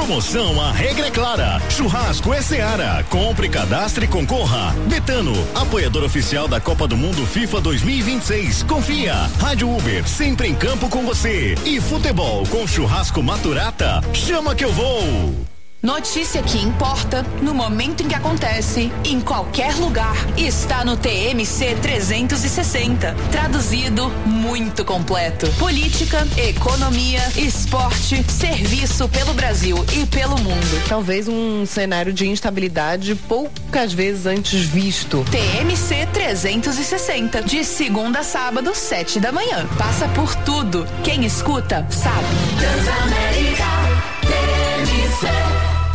Promoção A Regra é Clara. Churrasco é Seara. Compre, cadastre e concorra. Betano, apoiador oficial da Copa do Mundo FIFA 2026. Confia. Rádio Uber, sempre em campo com você. E futebol com churrasco Maturata. Chama que eu vou. Notícia que importa, no momento em que acontece, em qualquer lugar, está no TMC 360. Traduzido, muito completo. Política, economia, esporte, serviço pelo Brasil e pelo mundo. Talvez um cenário de instabilidade poucas vezes antes visto. TMC 360, de segunda a sábado, 7 da manhã. Passa por tudo. Quem escuta, sabe. Transamérica, TMC.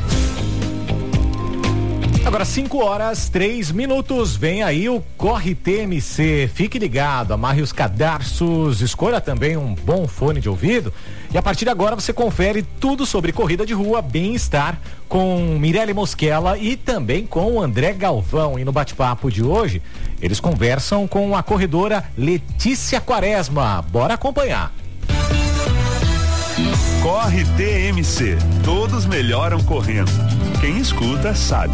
Agora 5:03. Vem aí o Corre TMC. Fique ligado, amarre os cadarços, escolha também um bom fone de ouvido. E a partir de agora você confere tudo sobre corrida de rua, bem-estar, com Mirelle Mosquela e também com o André Galvão. E no bate-papo de hoje, eles conversam com a corredora Letícia Quaresma. Bora acompanhar. Corre TMC. Todos melhoram correndo. Quem escuta sabe.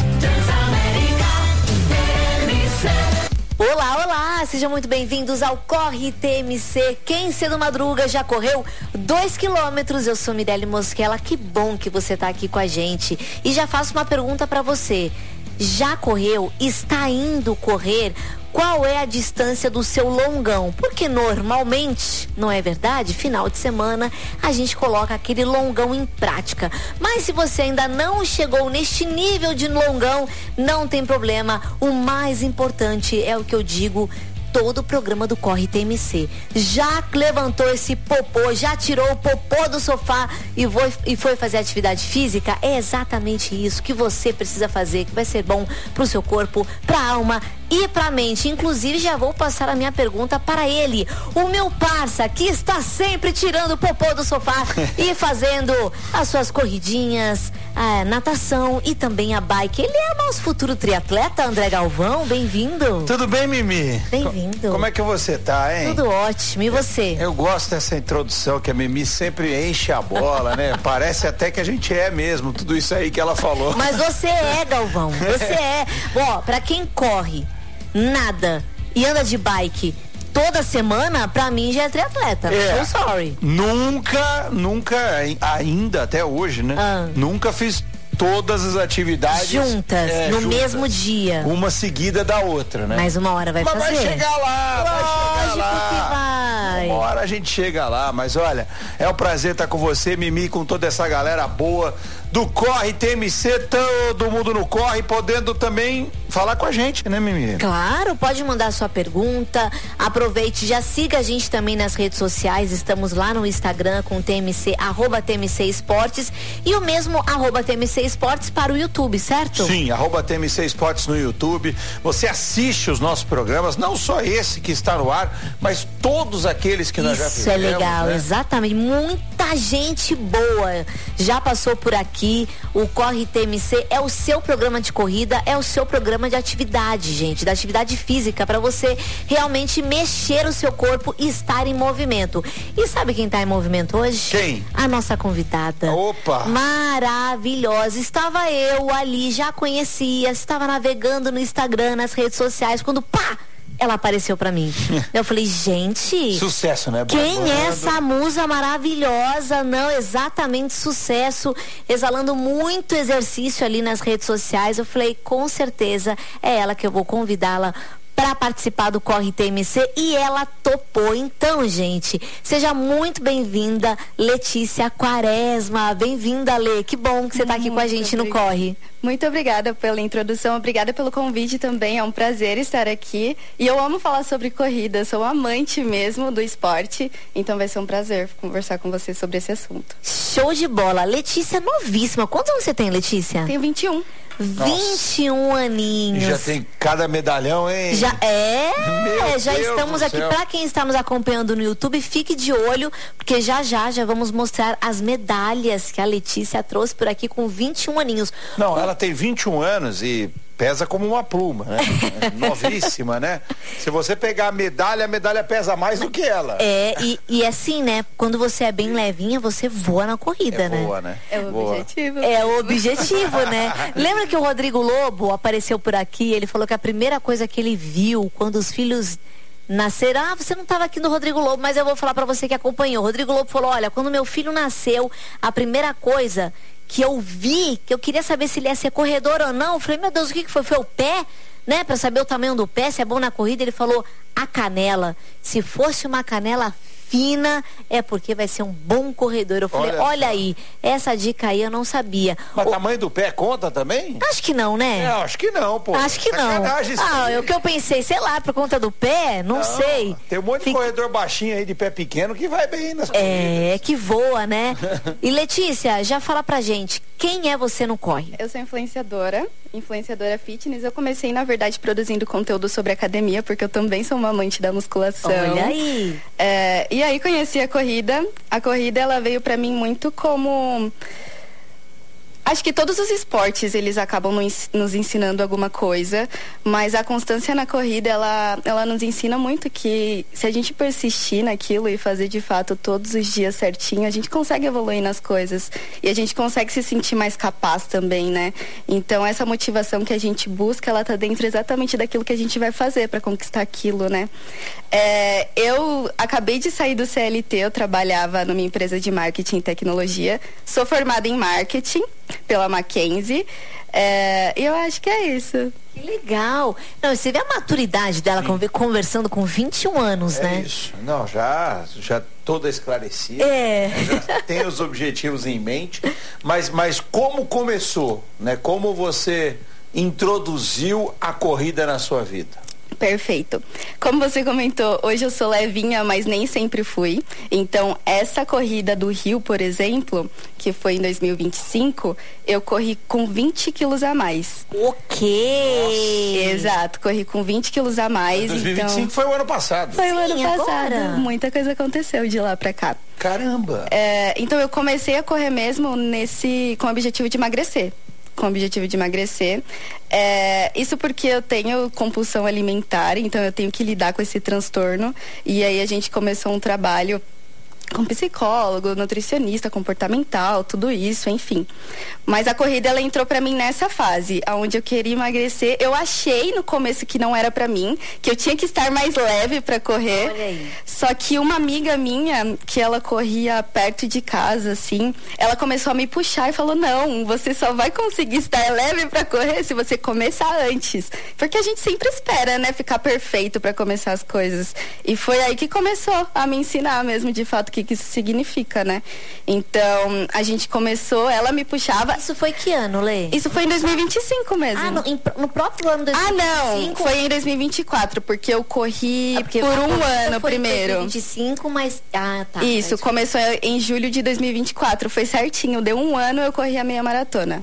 Olá, olá, sejam muito bem-vindos ao Corre TMC. Quem cedo madruga já correu 2 quilômetros. Eu sou Mirelle Mosquela, que bom que você tá aqui com a gente. E já faço uma pergunta pra você. Já correu? Está indo correr? Qual é a distância do seu longão? Porque normalmente, não é verdade? Final de semana a gente coloca aquele longão em prática. Mas se você ainda não chegou neste nível de longão, não tem problema. O mais importante é o que eu digo todo o programa do Corre TMC. Já levantou esse popô, já tirou o popô do sofá e foi fazer atividade física? É exatamente isso que você precisa fazer, que vai ser bom pro seu corpo, pra alma e pra mente. Inclusive, já vou passar a minha pergunta para ele, o meu parça, que está sempre tirando o popô do sofá e fazendo as suas corridinhas, a natação e também a bike. Ele é o nosso futuro triatleta, André Galvão. Bem-vindo. Tudo bem, Mimi? Bem-vindo. Como é que você tá, hein? Tudo ótimo. E você? Eu gosto dessa introdução que a Mimi sempre enche a bola, né? Parece até que a gente é mesmo, tudo isso aí que ela falou. Mas você é, Galvão. Você é. Ó, pra quem corre, nada e anda de bike toda semana, pra mim já é triatleta. So sorry. Nunca, ainda até hoje, né? Nunca fiz todas as atividades juntas, no mesmo dia. Uma seguida da outra, né? Mas uma hora vai fazer. Vai chegar lá, Lógico que vai. Uma hora a gente chega lá, mas olha, é um prazer estar com você, Mimi, com toda essa galera boa do Corre TMC, todo mundo no Corre, podendo também falar com a gente, né, Mimi? Claro, pode mandar sua pergunta, aproveite, já siga a gente também nas redes sociais, estamos lá no Instagram com TMC, @TMC Esportes e o mesmo @TMC Esportes para o YouTube, certo? Sim, @TMC Esportes no YouTube, você assiste os nossos programas, não só esse que está no ar, mas todos aqueles que nós já fizemos. Isso é legal, né? Exatamente, muita gente boa já passou por aqui. O Corre TMC é o seu programa de corrida, é o seu programa de atividade, gente, da atividade física, para você realmente mexer o seu corpo e estar em movimento. E sabe quem tá em movimento hoje? Quem? A nossa convidada. Opa! Maravilhosa. Estava eu ali, já conhecia, estava navegando no Instagram, nas redes sociais, quando pá! Ela apareceu pra mim. Eu falei, gente... Sucesso, né? Quem é essa musa maravilhosa? Não, exatamente, sucesso. Exalando muito exercício ali nas redes sociais. Eu falei, com certeza é ela que eu vou convidá-la para participar do Corre TMC e ela topou. Então, gente, seja muito bem-vinda, Letícia Quaresma. Bem-vinda, Lê. Que bom que você tá aqui com a gente no Corre. Muito obrigada pela introdução, obrigada pelo convite também, é um prazer estar aqui. E eu amo falar sobre corrida, sou amante mesmo do esporte, então vai ser um prazer conversar com você sobre esse assunto. Show de bola. Letícia, novíssima. Quantos anos você tem, Letícia? Tenho 21. 21 aninhos. E já tem cada medalhão, hein? Já é, já Deus estamos do aqui. céu. Pra quem está nos acompanhando no YouTube, fique de olho, porque já vamos mostrar as medalhas que a Letícia trouxe por aqui com 21 aninhos. Não, ela tem 21 anos e pesa como uma pluma, né? Novíssima, né? Se você pegar a medalha pesa mais do que ela. E assim, né? Quando você é bem levinha, você voa na corrida, né? Voa, né? É o objetivo. É o objetivo, né? Lembra que o Rodrigo Lobo apareceu por aqui? Ele falou que a primeira coisa que ele viu quando os filhos nasceram... você não estava aqui no Rodrigo Lobo, mas eu vou falar pra você que acompanhou. O Rodrigo Lobo falou, olha, quando meu filho nasceu, a primeira coisa que eu vi, que eu queria saber se ele ia ser corredor ou não, eu falei, meu Deus, o que foi? Foi o pé? Né? Pra saber o tamanho do pé, se é bom na corrida. Ele falou, a canela. Se fosse uma canela fina, é porque vai ser um bom corredor. Eu falei, olha aí, essa dica aí eu não sabia. Mas o tamanho do pé conta também? Acho que não, né? Acho que não, pô. Acho que não. O que eu pensei, sei lá, por conta do pé, não sei. Tem um monte de corredor baixinho aí de pé pequeno que vai bem nas corridas. Que voa, né? E Letícia, já fala pra gente, quem é você no Corre? Eu sou influenciadora fitness. Eu comecei, na verdade, produzindo conteúdo sobre academia, porque eu também sou uma amante da musculação. Olha aí! E aí conheci a corrida. A corrida, ela veio pra mim muito como... Acho que todos os esportes, eles acabam nos ensinando alguma coisa, mas a constância na corrida, ela nos ensina muito que se a gente persistir naquilo e fazer de fato todos os dias certinho, a gente consegue evoluir nas coisas e a gente consegue se sentir mais capaz também, né? Então essa motivação que a gente busca, ela tá dentro exatamente daquilo que a gente vai fazer para conquistar aquilo, né? Eu acabei de sair do CLT, eu trabalhava numa empresa de marketing e tecnologia, sou formada em marketing pela Mackenzie, e eu acho que é isso. Que legal. Não, você vê a maturidade dela conversando com 21 anos, né? Isso. Não, já toda esclarecida. Já tem os objetivos em mente. Mas como começou, né? Como você introduziu a corrida na sua vida? Perfeito. Como você comentou, hoje eu sou levinha, mas nem sempre fui. Então, essa corrida do Rio, por exemplo, que foi em 2025, eu corri com 20 quilos a mais. O quê? Nossa. Exato, corri com 20 quilos a mais. 2025 então... foi o ano passado. Foi o ano passado. Agora. Muita coisa aconteceu de lá pra cá. Caramba! Então, eu comecei a correr mesmo com o objetivo de emagrecer. Isso porque eu tenho compulsão alimentar, então eu tenho que lidar com esse transtorno. E aí a gente começou um trabalho com psicólogo, nutricionista, comportamental, tudo isso, enfim. Mas a corrida, ela entrou pra mim nessa fase, onde eu queria emagrecer. Eu achei no começo que não era pra mim, que eu tinha que estar mais leve pra correr. Olha aí. Só que uma amiga minha, que ela corria perto de casa, assim, ela começou a me puxar e falou, não, você só vai conseguir estar leve pra correr se você começar antes. Porque a gente sempre espera, né, ficar perfeito pra começar as coisas. E foi aí que começou a me ensinar mesmo, de fato, que isso significa, né? Então, a gente começou, ela me puxava. Isso foi que ano, Lê? Isso foi em 2025 mesmo. No próprio ano 2025? Não, foi em 2024, porque eu corri por um ano primeiro. Em 2025, mas... tá. Isso, começou em julho de 2024, foi certinho, deu um ano, eu corri a meia maratona.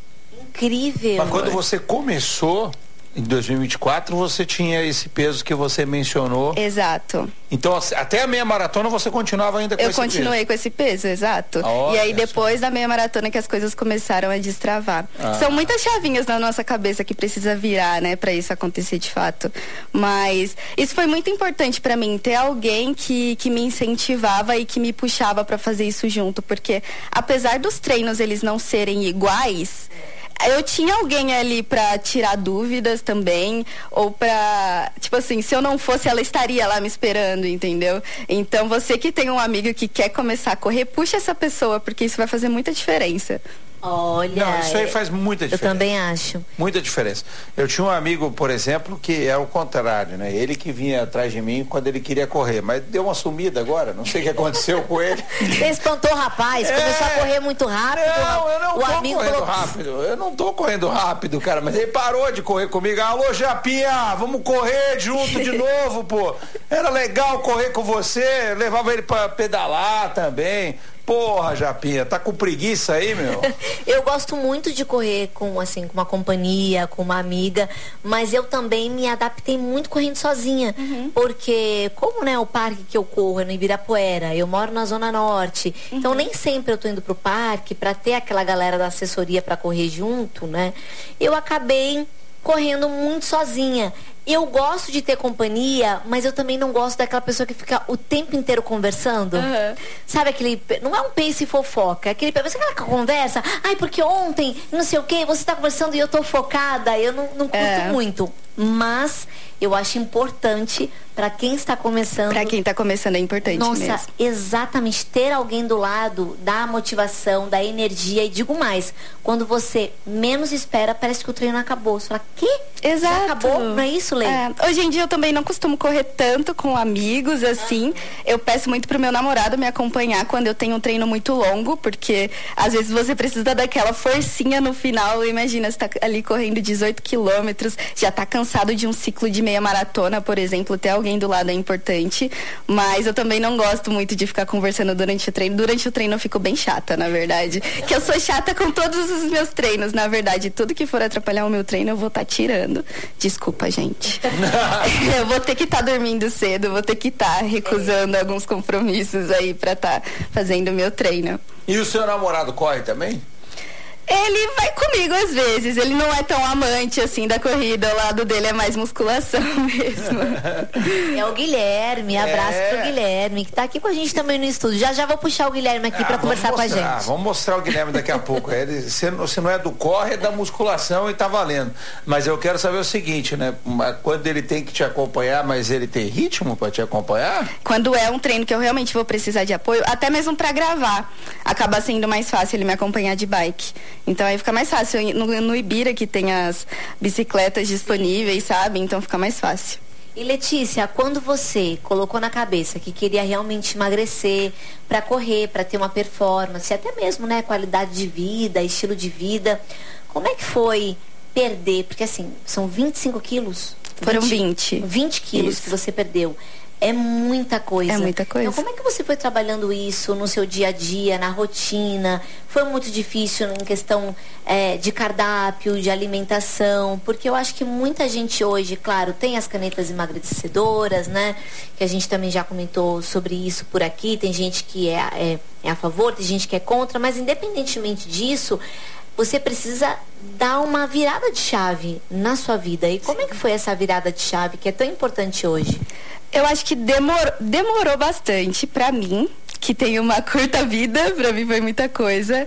Incrível. Mas quando você começou... Em 2024 você tinha esse peso que você mencionou. Exato. Então até a meia maratona você continuava ainda com esse peso? Eu continuei com esse peso, exato. E aí depois da meia maratona que as coisas começaram a destravar. São muitas chavinhas na nossa cabeça que precisa virar, né, pra isso acontecer de fato. Mas isso foi muito importante pra mim, ter alguém que me incentivava e que me puxava pra fazer isso junto, porque apesar dos treinos eles não serem iguais, eu tinha alguém ali pra tirar dúvidas também, ou pra, tipo assim, se eu não fosse, ela estaria lá me esperando, entendeu? Então, você que tem um amigo que quer começar a correr, puxa essa pessoa, porque isso vai fazer muita diferença. Olha, não, isso aí faz muita diferença. Eu também acho. Muita diferença. Eu tinha um amigo, por exemplo, que é o contrário, né? Ele que vinha atrás de mim quando ele queria correr, mas deu uma sumida agora, não sei o que aconteceu com ele. Você espantou o rapaz, começou a correr muito rápido. Não, eu não tô correndo rápido. Eu não tô correndo rápido, cara, mas ele parou de correr comigo. Alô, Japinha, vamos correr junto de novo, pô. Era legal correr com você, levava ele pra pedalar também. Porra, Japinha, tá com preguiça aí, meu? Eu gosto muito de correr com uma companhia, com uma amiga, mas eu também me adaptei muito correndo sozinha, porque como, né, o parque que eu corro é no Ibirapuera, eu moro na Zona Norte, então nem sempre eu tô indo pro parque pra ter aquela galera da assessoria pra correr junto, né? Eu acabei correndo muito sozinha. Eu gosto de ter companhia, mas eu também não gosto daquela pessoa que fica o tempo inteiro conversando. Sabe aquele... Não é um pense e fofoca. É aquele... Você aquela conversa... Ai, porque ontem, não sei o quê, você tá conversando e eu tô focada. Eu não curto muito. Mas eu acho importante para quem está começando. Para quem está começando é importante mesmo. Exatamente. Ter alguém do lado dá motivação, dá energia. E digo mais, quando você menos espera, parece que o treino acabou. Você fala, quê? Exato. Já acabou? Não é isso, Lê? Hoje em dia eu também não costumo correr tanto com amigos, assim. Eu peço muito pro meu namorado me acompanhar quando eu tenho um treino muito longo, porque às vezes você precisa daquela forcinha no final. Imagina, você tá ali correndo 18 quilômetros, já tá cansado de um ciclo de meia maratona, por exemplo, ter alguém do lado é importante, mas eu também não gosto muito de ficar conversando durante o treino. Durante o treino eu fico bem chata, na verdade, que eu sou chata com todos os meus treinos, na verdade, tudo que for atrapalhar o meu treino eu vou estar tirando. Desculpa, gente. Eu vou ter que estar dormindo cedo, vou ter que estar recusando alguns compromissos aí pra estar fazendo o meu treino. E o seu namorado corre também? Ele vai comigo às vezes, ele não é tão amante assim da corrida, o lado dele é mais musculação mesmo. É o Guilherme, abraço pro Guilherme, que tá aqui com a gente também no estúdio. Já vou puxar o Guilherme aqui pra conversar com a gente. Vamos mostrar o Guilherme daqui a pouco. Você não é do corre, é da musculação e tá valendo. Mas eu quero saber o seguinte, né? Quando ele tem que te acompanhar, mas ele tem ritmo pra te acompanhar? Quando é um treino que eu realmente vou precisar de apoio, até mesmo pra gravar, acaba sendo mais fácil ele me acompanhar de bike. Então aí fica mais fácil. No Ibira que tem as bicicletas disponíveis, sabe? Então fica mais fácil. E Letícia, quando você colocou na cabeça que queria realmente emagrecer para correr, para ter uma performance, até mesmo, né, qualidade de vida, estilo de vida, como é que foi perder? Porque assim, são 25 quilos? Foram 20. 20 quilos. Isso. Que você perdeu. É muita coisa. É muita coisa. Então, como é que você foi trabalhando isso no seu dia a dia, na rotina? Foi muito difícil em questão de cardápio, de alimentação? Porque eu acho que muita gente hoje, claro, tem as canetas emagrecedoras, né? Que a gente também já comentou sobre isso por aqui. Tem gente que é a favor, tem gente que é contra. Mas independentemente disso, você precisa dar uma virada de chave na sua vida. E como é que foi essa virada de chave que é tão importante hoje? Eu acho que demorou bastante pra mim, que tem uma curta vida, pra mim foi muita coisa.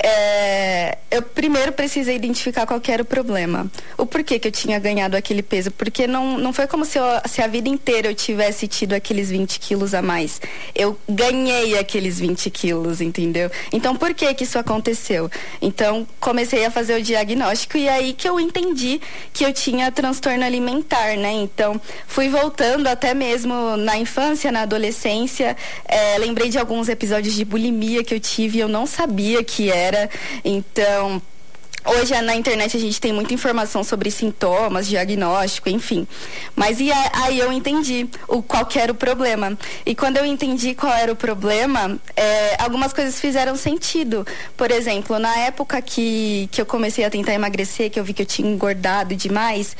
Eu primeiro precisei identificar qual que era o problema. O porquê que eu tinha ganhado aquele peso. Porque não foi como se a vida inteira eu tivesse tido aqueles 20 quilos a mais. Eu ganhei aqueles 20 quilos, entendeu? Então, por que isso aconteceu? Então, comecei a fazer o diagnóstico e aí que eu entendi que eu tinha transtorno alimentar, né? Então, fui voltando até mesmo na infância, na adolescência. Lembrei de alguns episódios de bulimia que eu tive e eu não sabia que era. Então, hoje na internet a gente tem muita informação sobre sintomas, diagnóstico, enfim. Mas aí eu entendi qual que era o problema. E quando eu entendi qual era o problema, algumas coisas fizeram sentido. Por exemplo, na época que eu comecei a tentar emagrecer, que eu vi que eu tinha engordado demais,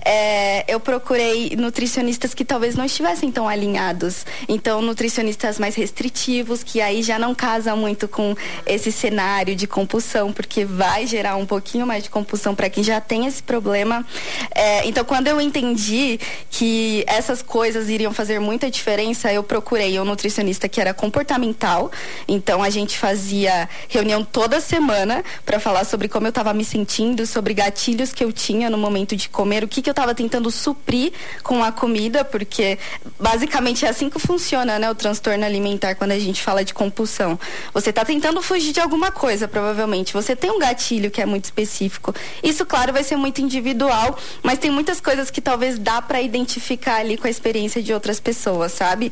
eu procurei nutricionistas que talvez não estivessem tão alinhados. Então, nutricionistas mais restritivos, que aí já não casam muito com esse cenário de compulsão, porque vai gerar um pouquinho mais de compulsão para quem já tem esse problema. Então, quando eu entendi que essas coisas iriam fazer muita diferença, eu procurei um nutricionista que era comportamental. Então, a gente fazia reunião toda semana para falar sobre como eu estava me sentindo, sobre gatilhos que eu tinha no momento de comer, o que eu estava tentando suprir com a comida, porque basicamente é assim que funciona, né, o transtorno alimentar quando a gente fala de compulsão. Você está tentando fugir de alguma coisa, provavelmente. Você tem um gatilho que é muito específico. Isso, claro, vai ser muito individual, mas tem muitas coisas que talvez dá para identificar ali com a experiência de outras pessoas, sabe?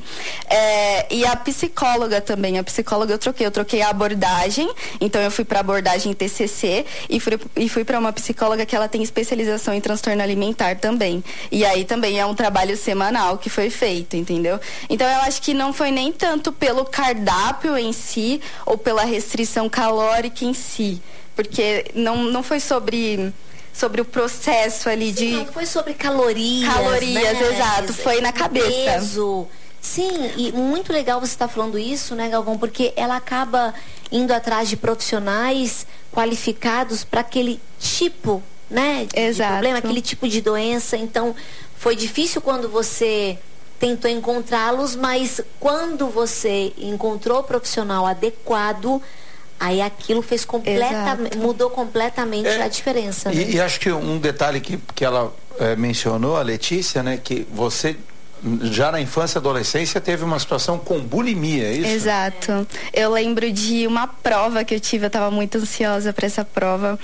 E a psicóloga também. A psicóloga eu troquei a abordagem, então eu fui para abordagem TCC e fui para uma psicóloga que ela tem especialização em transtorno alimentar também. E aí também é um trabalho semanal que foi feito, entendeu? Então eu acho que não foi nem tanto pelo cardápio em si ou pela restrição calórica em si. Porque não foi sobre o processo ali de... Não foi sobre calorias, né? Exato, foi na cabeça. Peso. Sim, e muito legal você estar falando isso, né, Galvão? Porque ela acaba indo atrás de profissionais qualificados para aquele tipo, né? De problema, aquele tipo de doença. Então, foi difícil quando você tentou encontrá-los, mas quando você encontrou o profissional adequado, aí aquilo fez completamente, mudou completamente a diferença. Né? E acho que um detalhe que ela mencionou, a Letícia, né, que você já na infância e adolescência teve uma situação com bulimia, é isso? Exato. Eu lembro de uma prova que eu tive, eu estava muito ansiosa para essa prova.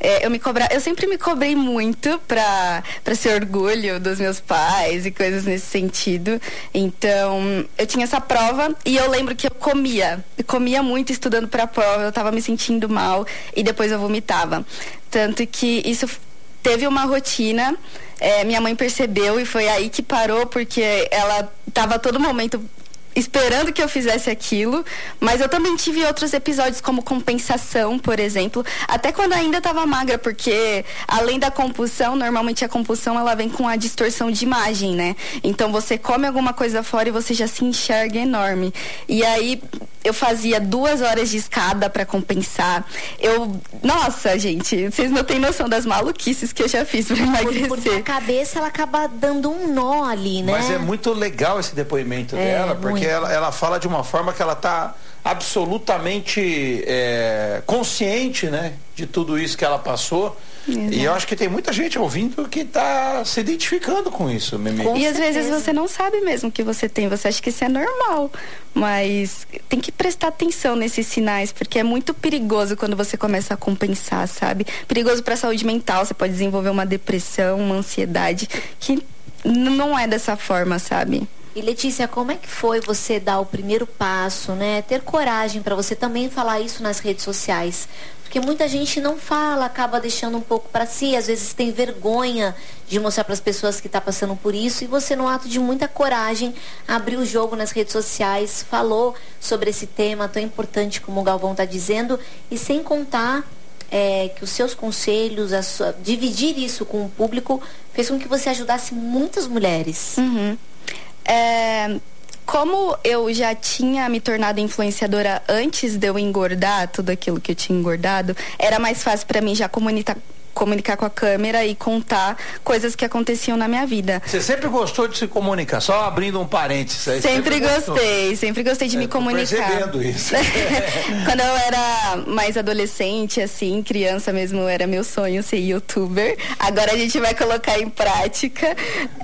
Eu sempre me cobrei muito para ser orgulho dos meus pais e coisas nesse sentido. Então, eu tinha essa prova e eu lembro que eu comia muito estudando para a prova, eu estava me sentindo mal e depois eu vomitava. Tanto que isso teve uma rotina. Minha mãe percebeu e foi aí que parou, porque ela estava a todo momento esperando que eu fizesse aquilo, mas eu também tive outros episódios como compensação, por exemplo, até quando ainda estava magra, porque além da compulsão, normalmente a compulsão ela vem com a distorção de imagem, né? Então você come alguma coisa fora e você já se enxerga enorme. E aí eu fazia 2 horas de escada para compensar. Nossa, gente, vocês não têm noção das maluquices que eu já fiz para emagrecer. Porque a cabeça ela acaba dando um nó ali, né? Mas é muito legal esse depoimento dela, porque ela fala de uma forma que ela está absolutamente consciente, né, de tudo isso que ela passou. Exato. E eu acho que tem muita gente ouvindo que está se identificando com isso, Mimi. E às vezes você não sabe mesmo que você tem, você acha que isso é normal, mas tem que prestar atenção nesses sinais, porque é muito perigoso quando você começa a compensar, sabe? Perigoso para a saúde mental, você pode desenvolver uma depressão, uma ansiedade, que não é dessa forma, sabe? E Letícia, como é que foi você dar o primeiro passo, né? Ter coragem para você também falar isso nas redes sociais? Porque muita gente não fala, acaba deixando um pouco para si, às vezes tem vergonha de mostrar para as pessoas que está passando por isso, e você, no ato de muita coragem, abriu o jogo nas redes sociais, falou sobre esse tema tão importante como o Galvão está dizendo, e sem contar que os seus conselhos, dividir isso com o público, fez com que você ajudasse muitas mulheres. Uhum. Como eu já tinha me tornado influenciadora antes de eu engordar tudo aquilo que eu tinha engordado, era mais fácil para mim já comunicar com a câmera e contar coisas que aconteciam na minha vida. Você sempre gostou de se comunicar? Só abrindo um parênteses aí. Sempre gostei de me comunicar. Percebendo isso. Quando eu era mais adolescente, assim, criança mesmo, era meu sonho ser youtuber. Agora a gente vai colocar em prática.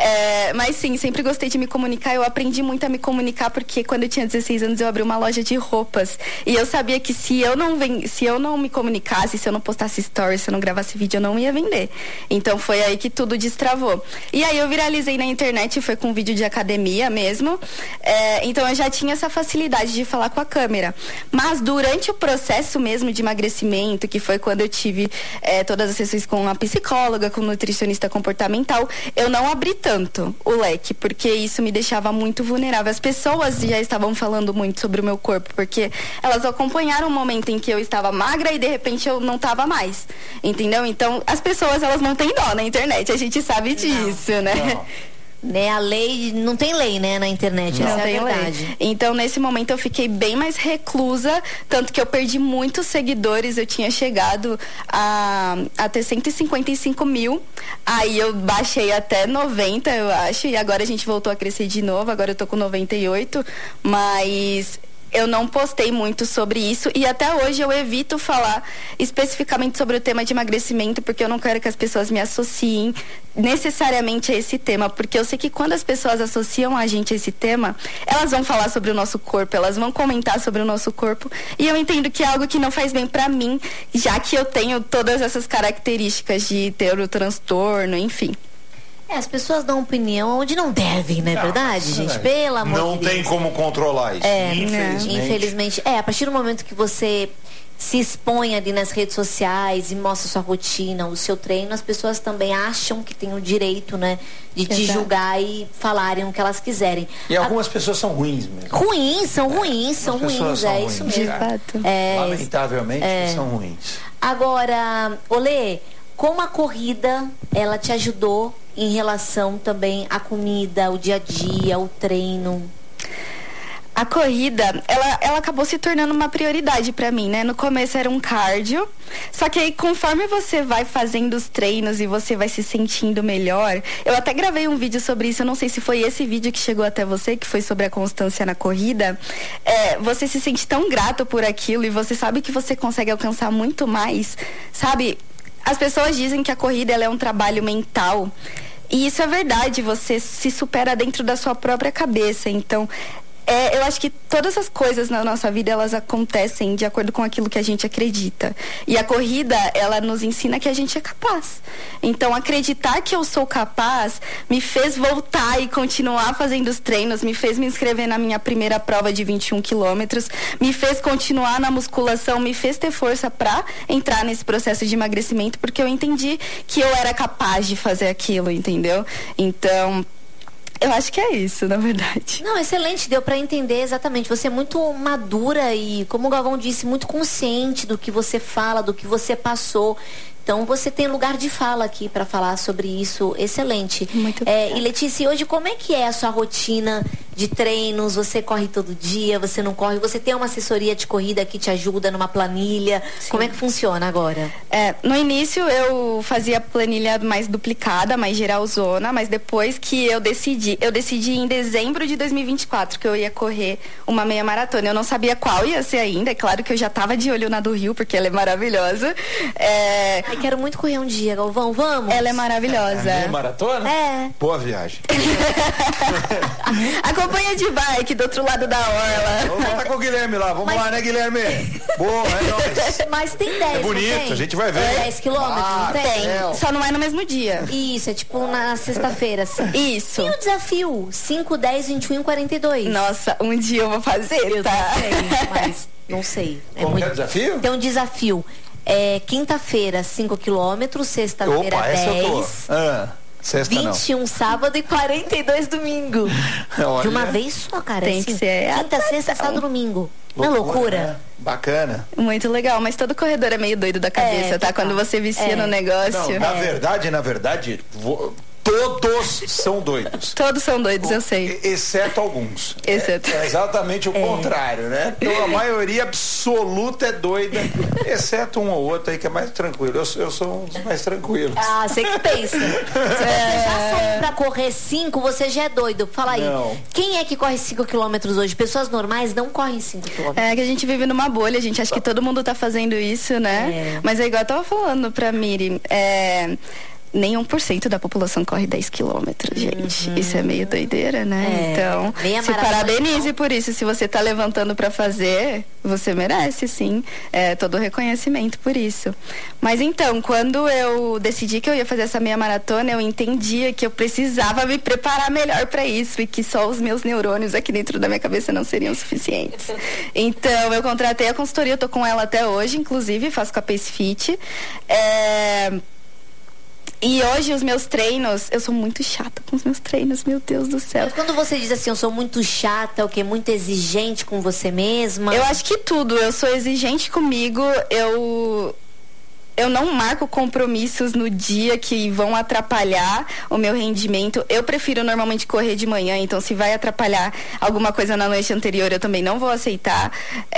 Mas sim, sempre gostei de me comunicar. Eu aprendi muito a me comunicar porque quando eu tinha 16 anos eu abri uma loja de roupas. E eu sabia que se eu não me comunicasse, se eu não postasse stories, se eu não gravasse vídeo, eu não ia vender. Então foi aí que tudo destravou. E aí eu viralizei na internet, foi com vídeo de academia mesmo. Então eu já tinha essa facilidade de falar com a câmera. Mas durante o processo mesmo de emagrecimento, que foi quando eu tive todas as sessões com a psicóloga, com o nutricionista comportamental, eu não abri tanto o leque, porque isso me deixava muito vulnerável. As pessoas já estavam falando muito sobre o meu corpo, porque elas acompanharam o momento em que eu estava magra e de repente eu não estava mais. Entendeu? Então, as pessoas, elas não têm dó na internet, a gente sabe disso, né? Né, a lei, não tem lei, né, na internet, essa é a verdade. Lei. Então, nesse momento, eu fiquei bem mais reclusa, tanto que eu perdi muitos seguidores, eu tinha chegado a ter 155 mil, aí eu baixei até 90, eu acho, e agora a gente voltou a crescer de novo, agora eu tô com 98, mas eu não postei muito sobre isso e até hoje eu evito falar especificamente sobre o tema de emagrecimento, porque eu não quero que as pessoas me associem necessariamente a esse tema, porque eu sei que quando as pessoas associam a gente a esse tema, elas vão falar sobre o nosso corpo, elas vão comentar sobre o nosso corpo, e eu entendo que é algo que não faz bem pra mim, já que eu tenho todas essas características de ter o transtorno, enfim. As pessoas dão opinião onde não devem, não é verdade, gente? Pelo amor de Deus. Não tem como controlar isso. Infelizmente. A partir do momento que você se expõe ali nas redes sociais e mostra sua rotina, o seu treino, as pessoas também acham que tem o direito, né, de te julgar e falarem o que elas quiserem. E algumas pessoas são ruins mesmo. São ruins, é isso mesmo. De fato. Lamentavelmente, são ruins. Agora, Olê, como a corrida, ela te ajudou em relação também à comida, o dia a dia, o treino? A corrida, ela acabou se tornando uma prioridade pra mim, né? No começo era um cardio, só que aí conforme você vai fazendo os treinos e você vai se sentindo melhor, eu até gravei um vídeo sobre isso, eu não sei se foi esse vídeo que chegou até você, que foi sobre a constância na corrida. Você se sente tão grato por aquilo e você sabe que você consegue alcançar muito mais, sabe? As pessoas dizem que a corrida ela é um trabalho mental, e isso é verdade, você se supera dentro da sua própria cabeça, então... eu acho que todas as coisas na nossa vida, elas acontecem de acordo com aquilo que a gente acredita. E a corrida, ela nos ensina que a gente é capaz. Então, acreditar que eu sou capaz me fez voltar e continuar fazendo os treinos, me fez me inscrever na minha primeira prova de 21 quilômetros, me fez continuar na musculação, me fez ter força para entrar nesse processo de emagrecimento, porque eu entendi que eu era capaz de fazer aquilo, entendeu? Então... eu acho que é isso, na verdade. Não, excelente, deu pra entender exatamente. Você é muito madura e, como o Galvão disse, muito consciente do que você fala, do que você passou. Então, você tem lugar de fala aqui para falar sobre isso. Excelente. Muito obrigada. E Letícia, hoje como é que é a sua rotina de treinos? Você corre todo dia? Você não corre? Você tem uma assessoria de corrida que te ajuda numa planilha? Sim. Como é que funciona agora? No início eu fazia planilha mais duplicada, mais geralzona, mas depois que eu decidi em dezembro de 2024 que eu ia correr uma meia maratona. Eu não sabia qual ia ser ainda, é claro que eu já tava de olho na do Rio, porque ela é maravilhosa. Ai, quero muito correr um dia, Galvão, vamos? Ela é maravilhosa. Meia maratona? É. Boa viagem. Acompanha de bike do outro lado da orla. Vamos voltar com o Guilherme lá, vamos lá, né, Guilherme? Boa, é nóis. Mas tem 10, é bonito, a gente vai ver. 10 quilômetros, não tem? Só não é no mesmo dia. Isso, é tipo na sexta-feira, assim. Isso. E o desafio? 5, 10, 21 e 42. Nossa, um dia eu vou fazer, eu tá? Sei, mas não sei. Como é o desafio? Tem um desafio. Quinta-feira, 5 quilômetros, sexta-feira, 10. Sexta 21 não. Sábado e 42 domingo. Olha. De uma vez só, cara. Tem que ser. Quinta, sexta, sábado, domingo. Não é loucura? Né? Bacana. Muito legal, mas todo corredor é meio doido da cabeça, tá? Quando você vicia no negócio. Não, na verdade, todos são doidos. Todos são doidos, eu sei. Exceto alguns. Exceto. É exatamente o contrário, né? Então a maioria absoluta é doida, exceto um ou outro aí que é mais tranquilo. Eu sou um dos mais tranquilos. Ah, você que pensa. Você já saiu pra correr 5, você já é doido. Fala aí. Não. Quem é que corre 5 quilômetros hoje? Pessoas normais não correm 5 quilômetros. É que a gente vive numa bolha, a gente acha que todo mundo tá fazendo isso, né? Mas é igual eu tava falando pra Miri, nem 1% da população corre 10 quilômetros, gente. Isso é meio doideira, né? Então, se parabenize por isso. Se você tá levantando pra fazer, você merece, sim. Todo o reconhecimento por isso. Mas então, quando eu decidi que eu ia fazer essa meia maratona, eu entendia que eu precisava me preparar melhor pra isso e que só os meus neurônios aqui dentro da minha cabeça não seriam suficientes. Então, eu contratei a consultoria, eu tô com ela até hoje, inclusive, faço com a Pace Fit. E hoje os meus treinos, eu sou muito chata com os meus treinos, meu Deus do céu. Mas quando você diz assim, eu sou muito chata, o que? Muito exigente com você mesma? Eu acho que tudo, eu sou exigente comigo, eu não marco compromissos no dia que vão atrapalhar o meu rendimento. Eu prefiro normalmente correr de manhã, então se vai atrapalhar alguma coisa na noite anterior, eu também não vou aceitar.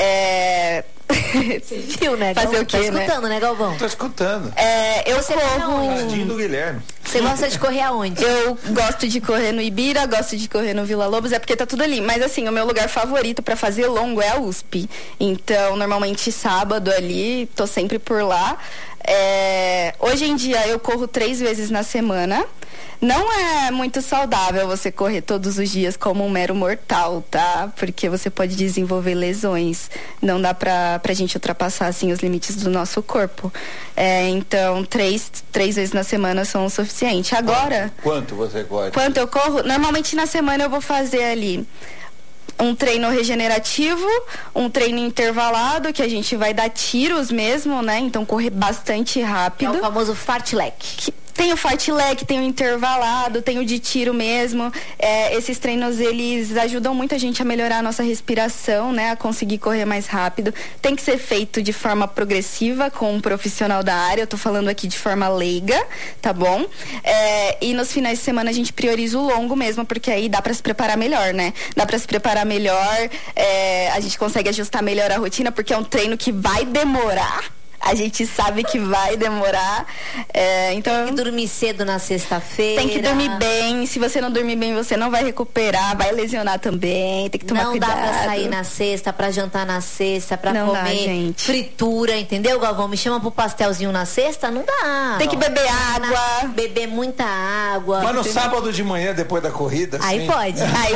Você viu, né, Galvão? Fazer o quê, tá escutando, né, Galvão? Tô escutando. Eu corro... Tadinho do Guilherme. Você gosta de correr aonde? Eu gosto de correr no Ibira, gosto de correr no Vila Lobos, é porque tá tudo ali. Mas assim, o meu lugar favorito pra fazer longo é a USP. Então, normalmente sábado ali, tô sempre por lá. Hoje em dia eu corro 3 vezes na semana. Não é muito saudável você correr todos os dias como um mero mortal, tá? Porque você pode desenvolver lesões. Não dá pra gente ultrapassar, assim, os limites do nosso corpo. Então, 3 vezes na semana são o suficiente. Agora... Quanto você corre? Quanto eu corro? Normalmente na semana eu vou fazer ali um treino regenerativo, um treino intervalado, que a gente vai dar tiros mesmo, né? Então, correr bastante rápido. É o famoso fartlek. Tem o fartlek, tem o intervalado, tem o de tiro mesmo. Esses treinos, eles ajudam muito a gente a melhorar a nossa respiração, né? A conseguir correr mais rápido. Tem que ser feito de forma progressiva com um profissional da área. Eu tô falando aqui de forma leiga, tá bom? E nos finais de semana a gente prioriza o longo mesmo, porque aí dá pra se preparar melhor, né? Dá pra se preparar melhor, a gente consegue ajustar melhor a rotina, porque é um treino que vai demorar. A gente sabe que vai demorar. Então, tem que dormir cedo na sexta-feira. Tem que dormir bem. Se você não dormir bem, você não vai recuperar, vai lesionar também. Tem que tomar cuidado. Não dá pra sair na sexta, pra jantar na sexta, pra comer fritura, entendeu, Galvão? Me chama pro pastelzinho na sexta? Não dá. Tem que beber água. Beber muita água. Mas no sábado de manhã, depois da corrida, aí pode. Aí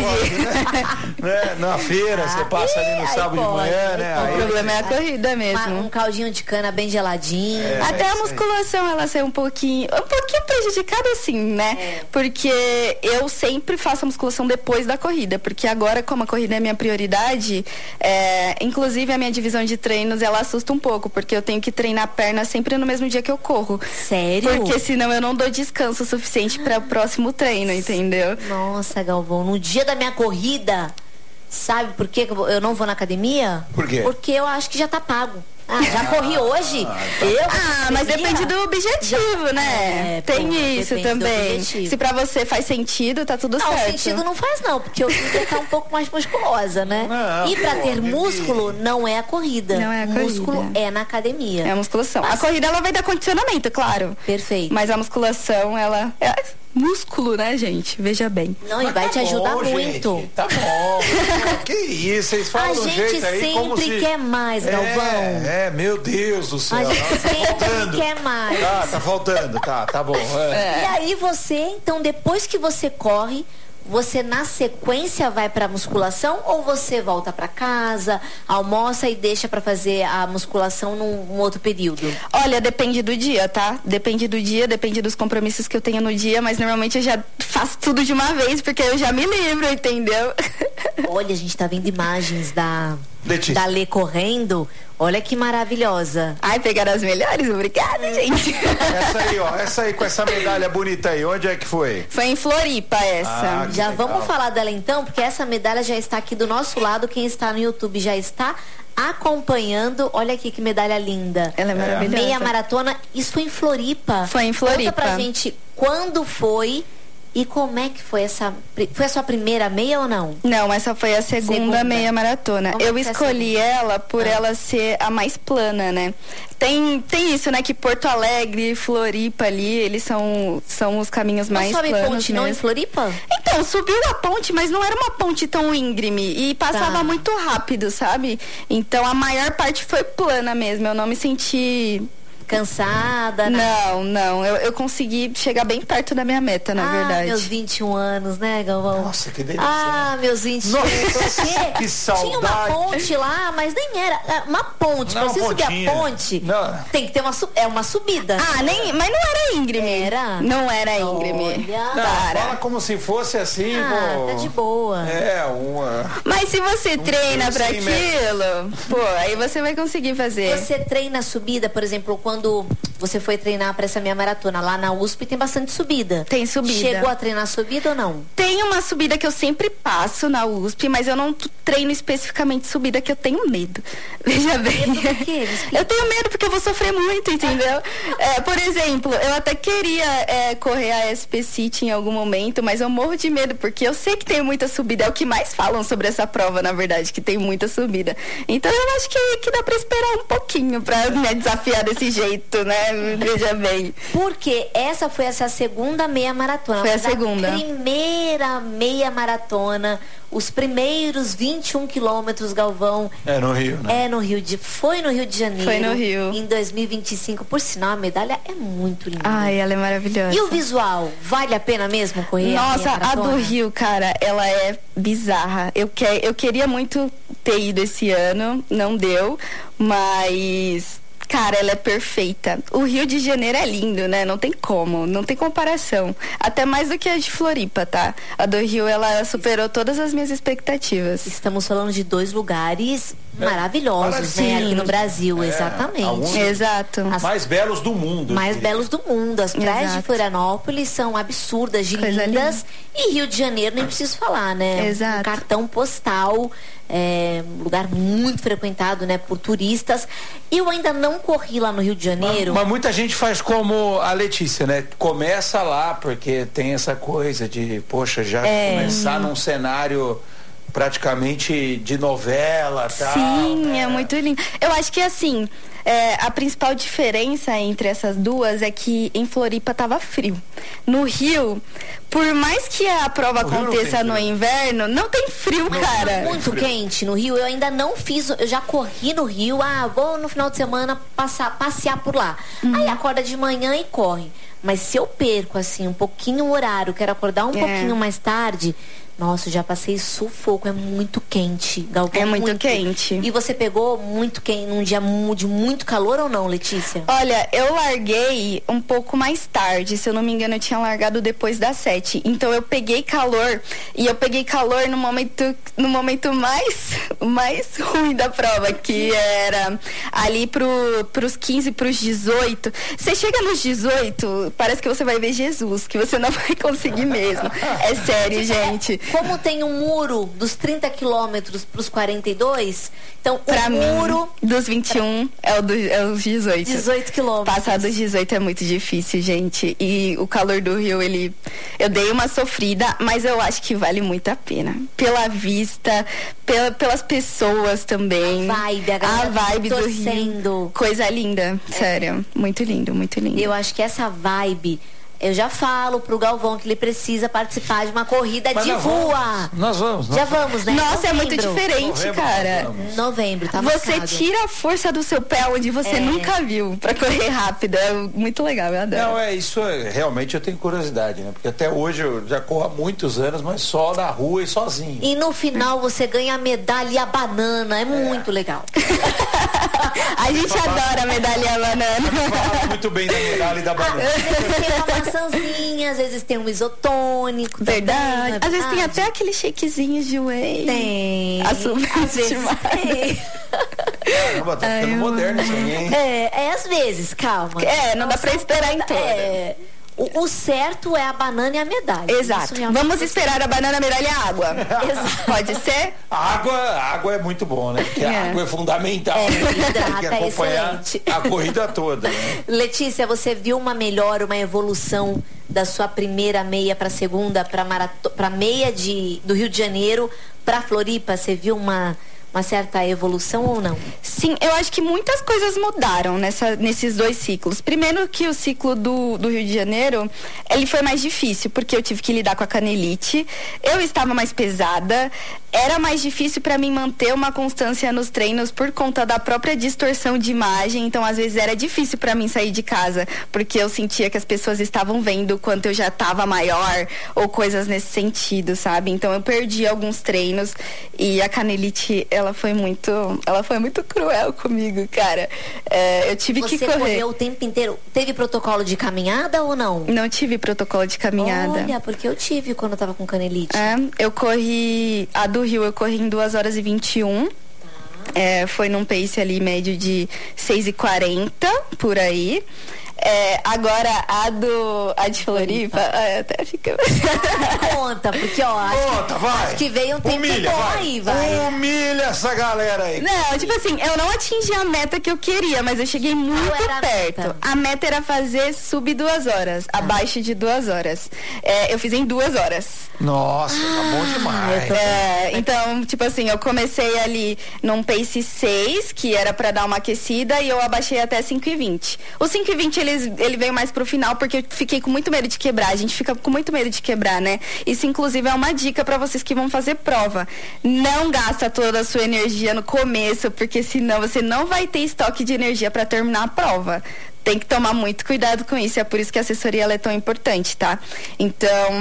pode. Né? Na feira, você passa ali no sábado de manhã, né? O problema é a corrida mesmo. Um caldinho de cana bem geladinho. Até a musculação ela ser um pouquinho prejudicada, assim, né? Porque eu sempre faço a musculação depois da corrida, porque agora, como a corrida é minha prioridade, inclusive a minha divisão de treinos, ela assusta um pouco, porque eu tenho que treinar a perna sempre no mesmo dia que eu corro. Sério? Porque senão eu não dou descanso suficiente para o próximo treino, entendeu? Nossa, Galvão, no dia da minha corrida, sabe por que eu não vou na academia? Por quê? Porque eu acho que já tá pago. Já corri hoje. Mas depende do objetivo, né? Tem isso também. Se pra você faz sentido, tá tudo certo. Não, sentido não faz não, porque eu queria estar um pouco mais musculosa, né? E pra ter músculo, não é a corrida. Não é a corrida. Músculo é na academia. É a musculação. A corrida, ela vai dar condicionamento, claro. Perfeito. Mas a musculação, ela... músculo, né, gente? Veja bem. Não, e vai te ajudar muito. Gente, tá bom. Que isso, vocês falam do jeito aí como se... A gente sempre quer mais, Galvão. Meu Deus do céu. A gente sempre quer mais. Tá faltando, tá bom. E aí você, então, depois que você corre, você na sequência vai pra musculação ou você volta pra casa, almoça e deixa pra fazer a musculação num outro período? Olha, depende do dia, tá? Depende do dia, depende dos compromissos que eu tenho no dia, mas normalmente eu já faço tudo de uma vez, porque eu já me livro, entendeu? Olha, a gente tá vendo imagens da Lê correndo. Olha que maravilhosa. Ai, pegaram as melhores? Obrigada, gente. Essa aí com essa medalha bonita aí, onde é que foi? Foi em Floripa essa. Já vamos falar dela então, porque essa medalha já está aqui do nosso lado. Quem está no YouTube já está acompanhando. Olha aqui que medalha linda. Ela é maravilhosa. Meia maratona. Isso foi em Floripa. Foi em Floripa. Conta pra gente quando foi. E como é que foi essa... Foi a sua primeira meia ou não? Não, essa foi a segunda meia maratona. Eu escolhi ela por ela ser a mais plana, né? Tem isso, né? Que Porto Alegre, Floripa ali, eles são os caminhos mais planos. Sobe ponte não em Floripa? Então, subiu a ponte, mas não era uma ponte tão íngreme. E passava muito rápido, sabe? Então, a maior parte foi plana mesmo. Eu não me senti... cansada, né? Não. Eu consegui chegar bem perto da minha meta, na verdade. Meus 21 anos, né, Galvão? Nossa, que delícia. Meus 21 anos. Que saudade. Tinha uma ponte lá, mas nem era. Uma ponte. Pra você subir a ponte, tem que ter uma subida. Mas não era íngreme. Não era íngreme. Fala como se fosse assim, tá de boa. Mas se você treina pra aquilo, aí você vai conseguir fazer. Você treina a subida, por exemplo, quando você foi treinar para essa minha maratona lá na USP, tem bastante subida. Tem subida. Chegou a treinar subida ou não? Tem uma subida que eu sempre passo na USP, mas eu não treino especificamente subida, que eu tenho medo. Veja bem. Medo por quê? Eu tenho medo porque eu vou sofrer muito, entendeu? Por exemplo, eu até queria correr a SP City em algum momento, mas eu morro de medo, porque eu sei que tem muita subida. É o que mais falam sobre essa prova, na verdade, que tem muita subida. Então eu acho que dá pra esperar um pouquinho pra me desafiar desse jeito, né? Veja bem. Porque essa foi essa segunda meia maratona. Foi a segunda. A primeira meia maratona, os primeiros 21 quilômetros, Galvão. No Rio, né? Foi no Rio de Janeiro. Foi no Rio. Em 2025. Por sinal, a medalha é muito linda. Ai, ela é maravilhosa. E o visual? Vale a pena mesmo correr? Nossa, a do Rio, cara, ela é bizarra. Eu queria muito ter ido esse ano, não deu, mas... Cara, ela é perfeita. O Rio de Janeiro é lindo, né? Não tem como, não tem comparação. Até mais do que a de Floripa, tá? A do Rio, ela superou todas as minhas expectativas. Estamos falando de 2 lugares maravilhosos, né? Aqui no Brasil, exatamente. Exato. Mais belos do mundo. Mais belos do mundo. As praias de Florianópolis são absurdas de lindas. Linda. E Rio de Janeiro, nem preciso falar, né? Exato. Um cartão postal, um lugar muito frequentado, né? Por turistas. Eu ainda não corri lá no Rio de Janeiro. Mas muita gente faz como a Letícia, né? Começa lá, porque tem essa coisa de, poxa, já começar num cenário praticamente de novela, tal. Sim, é muito lindo. Eu acho que assim, a principal diferença entre essas duas é que em Floripa tava frio. No Rio, por mais que a prova aconteça no inverno, não tem frio, cara. É muito quente no Rio. Eu ainda não fiz, eu já corri no Rio. Vou no final de semana passear por lá. Aí acorda de manhã e corre. Mas se eu perco assim um pouquinho o horário, quero acordar um pouquinho mais tarde, nossa, eu já passei sufoco, é muito quente, Galvão. É muito quente. E você pegou muito quente num dia de muito calor ou não, Letícia? Olha, eu larguei um pouco mais tarde, se eu não me engano eu tinha largado depois das 7. Então eu peguei calor, e eu peguei calor no momento mais ruim da prova, que era ali pros 15, pros 18. Você chega nos 18, parece que você vai ver Jesus, que você não vai conseguir mesmo. É sério, gente. Como tem um muro dos 30 quilômetros pros 42, então pra o muro mim, dos 21 é os 18. 18 quilômetros. Passar dos 18 é muito difícil, gente. E o calor do Rio, eu dei uma sofrida, mas eu acho que vale muito a pena. Pela vista, pelas pessoas também. A vibe do Rio. Coisa linda, sério. Muito lindo, muito lindo. Eu acho que essa vibe... Eu já falo pro Galvão que ele precisa participar de uma corrida de rua. Nós vamos. Já vamos, né? Nossa, é muito diferente, cara. Novembro, tá Você marcado. tira a força do seu pé onde você nunca viu pra correr rápido. É muito legal, eu adoro. Não, isso realmente eu tenho curiosidade, né? Porque até hoje eu já corro há muitos anos, mas só na rua e sozinho. E no final você ganha a medalha e a banana. É muito legal. A gente adora a medalha e a banana. Fala muito bem da medalha e da banana. Às vezes tem um isotônico. Verdade. Às vezes tem até aquele shakezinho de whey. Tem. Às vezes tem. Caramba, tá ficando moderno isso aí, hein? Às vezes, calma. Não dá pra esperar em toda. O certo é a banana e a medalha. Exato. Vamos esperar a banana, a medalha e a água. Exato. Pode ser? A água é muito bom, né? Porque a água é fundamental. Tem que acompanhar a corrida toda. Né? Letícia, você viu uma evolução da sua primeira meia para segunda, para meia do Rio de Janeiro para Floripa? Você viu uma certa evolução ou não? Sim, eu acho que muitas coisas mudaram nesses 2 ciclos. Primeiro que o ciclo do Rio de Janeiro, ele foi mais difícil, porque eu tive que lidar com a canelite, eu estava mais pesada, era mais difícil para mim manter uma constância nos treinos por conta da própria distorção de imagem, então às vezes era difícil para mim sair de casa, porque eu sentia que as pessoas estavam vendo quanto eu já estava maior, ou coisas nesse sentido, sabe? Então eu perdi alguns treinos, e a canelite, ela foi muito cruel comigo, cara. Eu tive que correr. Você correu o tempo inteiro? Teve protocolo de caminhada ou não? Não tive protocolo de caminhada. Olha, porque eu tive quando eu tava com canelite. Eu corri, a do Rio eu corri em 2 horas e 21. Foi num pace ali médio de 6:40, por aí. Agora a de Floripa, até fica. Conta, porque acho que veio um tempo bom aí, vai. Humilha essa galera aí. Não, tipo assim, eu não atingi a meta que eu queria, mas eu cheguei muito perto. A meta era fazer sub 2 horas, abaixo de 2 horas. Eu fiz em 2 horas. Nossa, tá bom demais. Então, tipo assim, eu comecei ali num pace 6, que era pra dar uma aquecida, e eu abaixei até 5:20. O 5:20 ele veio mais pro final, porque eu fiquei com muito medo de quebrar. A gente fica com muito medo de quebrar, né? Isso, inclusive, é uma dica pra vocês que vão fazer prova. Não gasta toda a sua energia no começo, porque senão você não vai ter estoque de energia pra terminar a prova. Tem que tomar muito cuidado com isso. É por isso que a assessoria ela é tão importante, tá? Então,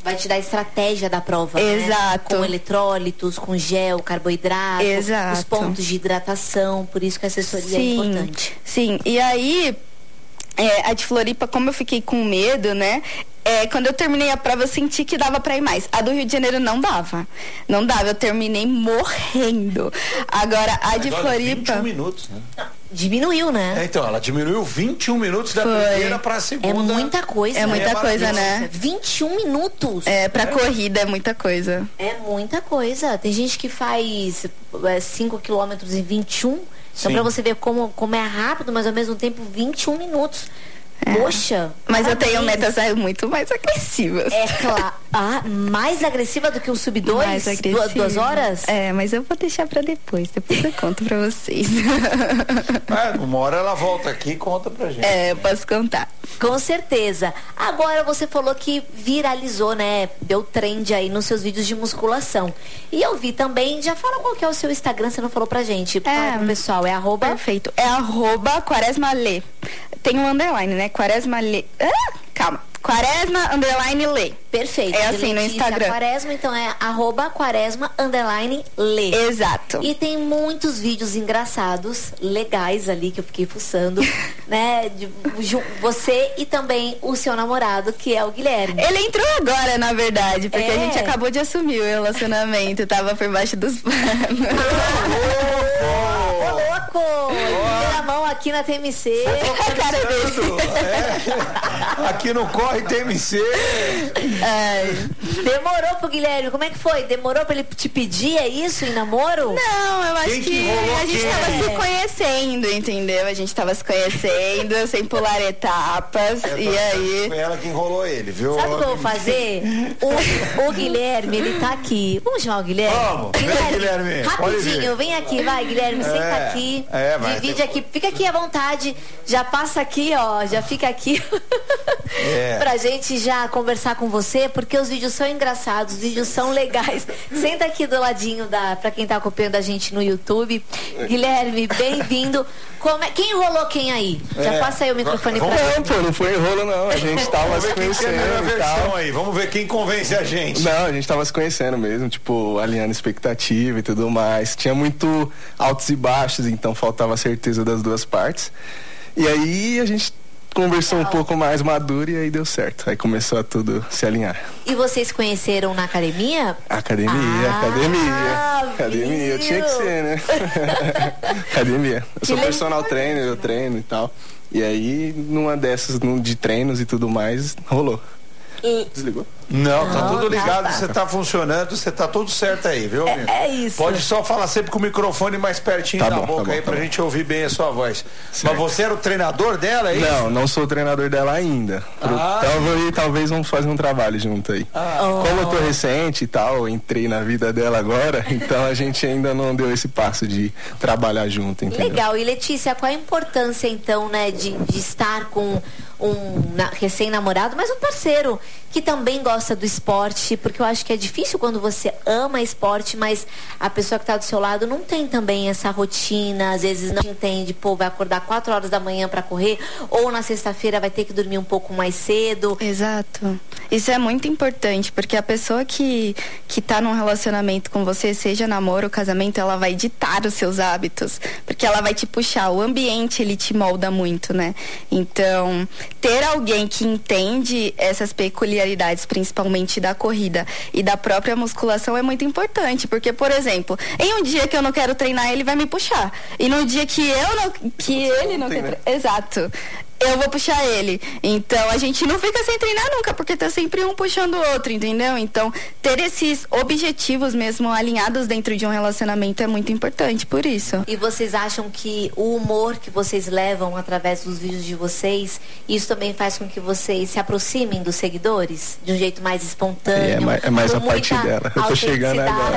Vai te dar a estratégia da prova, Exato. Né? Com eletrólitos, com gel, carboidrato, Exato. os pontos de hidratação, por isso que a assessoria é importante. Sim, e aí, a de Floripa, como eu fiquei com medo, né? Quando eu terminei a prova, eu senti que dava pra ir mais. A do Rio de Janeiro não dava. Não dava, eu terminei morrendo. Agora, a de Floripa... 21 minutos, né? Diminuiu, né? Então, ela diminuiu 21 minutos da primeira pra segunda. É muita coisa. É muita coisa, né? 21 minutos. Pra corrida é muita coisa. É muita coisa. Tem gente que faz 5 quilômetros em 21. Então, Sim. pra você ver como é rápido, mas ao mesmo tempo 21 minutos. Poxa. Mas parabéns. eu tenho metas muito mais agressivas. É claro. Mais agressiva do que o Sub-2? Mais agressiva. 2 horas? Mas eu vou deixar pra depois. Depois eu conto pra vocês. Uma hora ela volta aqui e conta pra gente. Eu posso contar. Com certeza. Agora você falou que viralizou, né? Deu trend aí nos seus vídeos de musculação. E eu vi também, já fala qual que é o seu Instagram, você não falou pra gente. Fala pro pessoal, é arroba... Perfeito. É arroba Quaresma-Lê. Tem um underline, né? Quaresma-Lê. Calma. Quaresma_Lê. Perfeito. É assim no Instagram. Quaresma, então é arroba Quaresma_Lê. Exato. E tem muitos vídeos engraçados, legais ali, que eu fiquei fuçando, né? De você e também o seu namorado, que é o Guilherme. Ele entrou agora, na verdade, porque a gente acabou de assumir o relacionamento. Tava por baixo dos panos. Ô, louco! Primeira mão aqui na TMC. A cara dele. Aqui no Corre TMC. Demorou pro Guilherme, como é que foi? Demorou pra ele te pedir, é isso, em namoro? Não, eu acho Quem que que enrolou a gente quem? tava se conhecendo, entendeu? A gente tava se conhecendo, sem pular etapas, e aí... Foi ela que enrolou ele, viu? Sabe o que eu vou fazer? O Guilherme, ele tá aqui. Vamos chamar o Guilherme? Vamos. Vem, Guilherme. Pode Rapidinho, vir. vem aqui, vai, Guilherme, senta aqui. Vai. Divide aqui, fica aqui à vontade. Já passa aqui, ó, já fica aqui. Pra gente já conversar com você, porque os vídeos são engraçados, os vídeos são legais. Senta aqui do ladinho pra quem tá acompanhando a gente no YouTube. Guilherme, bem-vindo. Quem enrolou quem aí? Já passa aí o microfone pra Não, pô, não foi enrolo não, a gente tava se conhecendo e tal. Aí. Vamos ver quem convence a gente. Não, a gente tava se conhecendo mesmo, tipo, alinhando expectativa e tudo mais. Tinha muito altos e baixos, então faltava a certeza das duas partes. E aí a gente conversou um pouco mais maduro e aí deu certo. Aí começou a tudo se alinhar. E vocês se conheceram na academia? Academia. Viu? Tinha que ser, né? Academia. Eu sou personal trainer, eu treino e tal. E aí, numa dessas, de treinos e tudo mais, rolou. Desligou? Não, tá tudo ligado, tá. você tá funcionando, você tá tudo certo aí, viu? É isso. Pode só falar sempre com o microfone mais pertinho da boca aí pra gente ouvir bem a sua voz. Certo. Mas você era o treinador dela, é isso? Não sou o treinador dela ainda. Talvez vamos fazer um trabalho junto aí. Como eu tô recente e tal, entrei na vida dela agora, então a gente ainda não deu esse passo de trabalhar junto, entendeu? Legal. E Letícia, qual a importância então, né, de estar com recém-namorado, mas um parceiro que também gosta do esporte, porque eu acho que é difícil quando você ama esporte, mas a pessoa que está do seu lado não tem também essa rotina, às vezes não entende, vai acordar 4 horas da manhã para correr, ou na sexta-feira vai ter que dormir um pouco mais cedo. Exato. Isso é muito importante, porque a pessoa que tá num relacionamento com você, seja namoro ou casamento, ela vai ditar os seus hábitos, porque ela vai te puxar, o ambiente ele te molda muito, né? Então, ter alguém que entende essas peculiaridades, principalmente da corrida e da própria musculação, é muito importante, porque, por exemplo, em um dia que eu não quero treinar, ele vai me puxar, e no dia que ele não quer, exato, eu vou puxar ele. Então a gente não fica sem treinar nunca, porque tá sempre um puxando o outro, entendeu? Então ter esses objetivos mesmo alinhados dentro de um relacionamento é muito importante, por isso. E vocês acham que o humor que vocês levam através dos vídeos de vocês, isso também faz com que vocês se aproximem dos seguidores de um jeito mais espontâneo? É mais a parte dela. Eu tô chegando agora.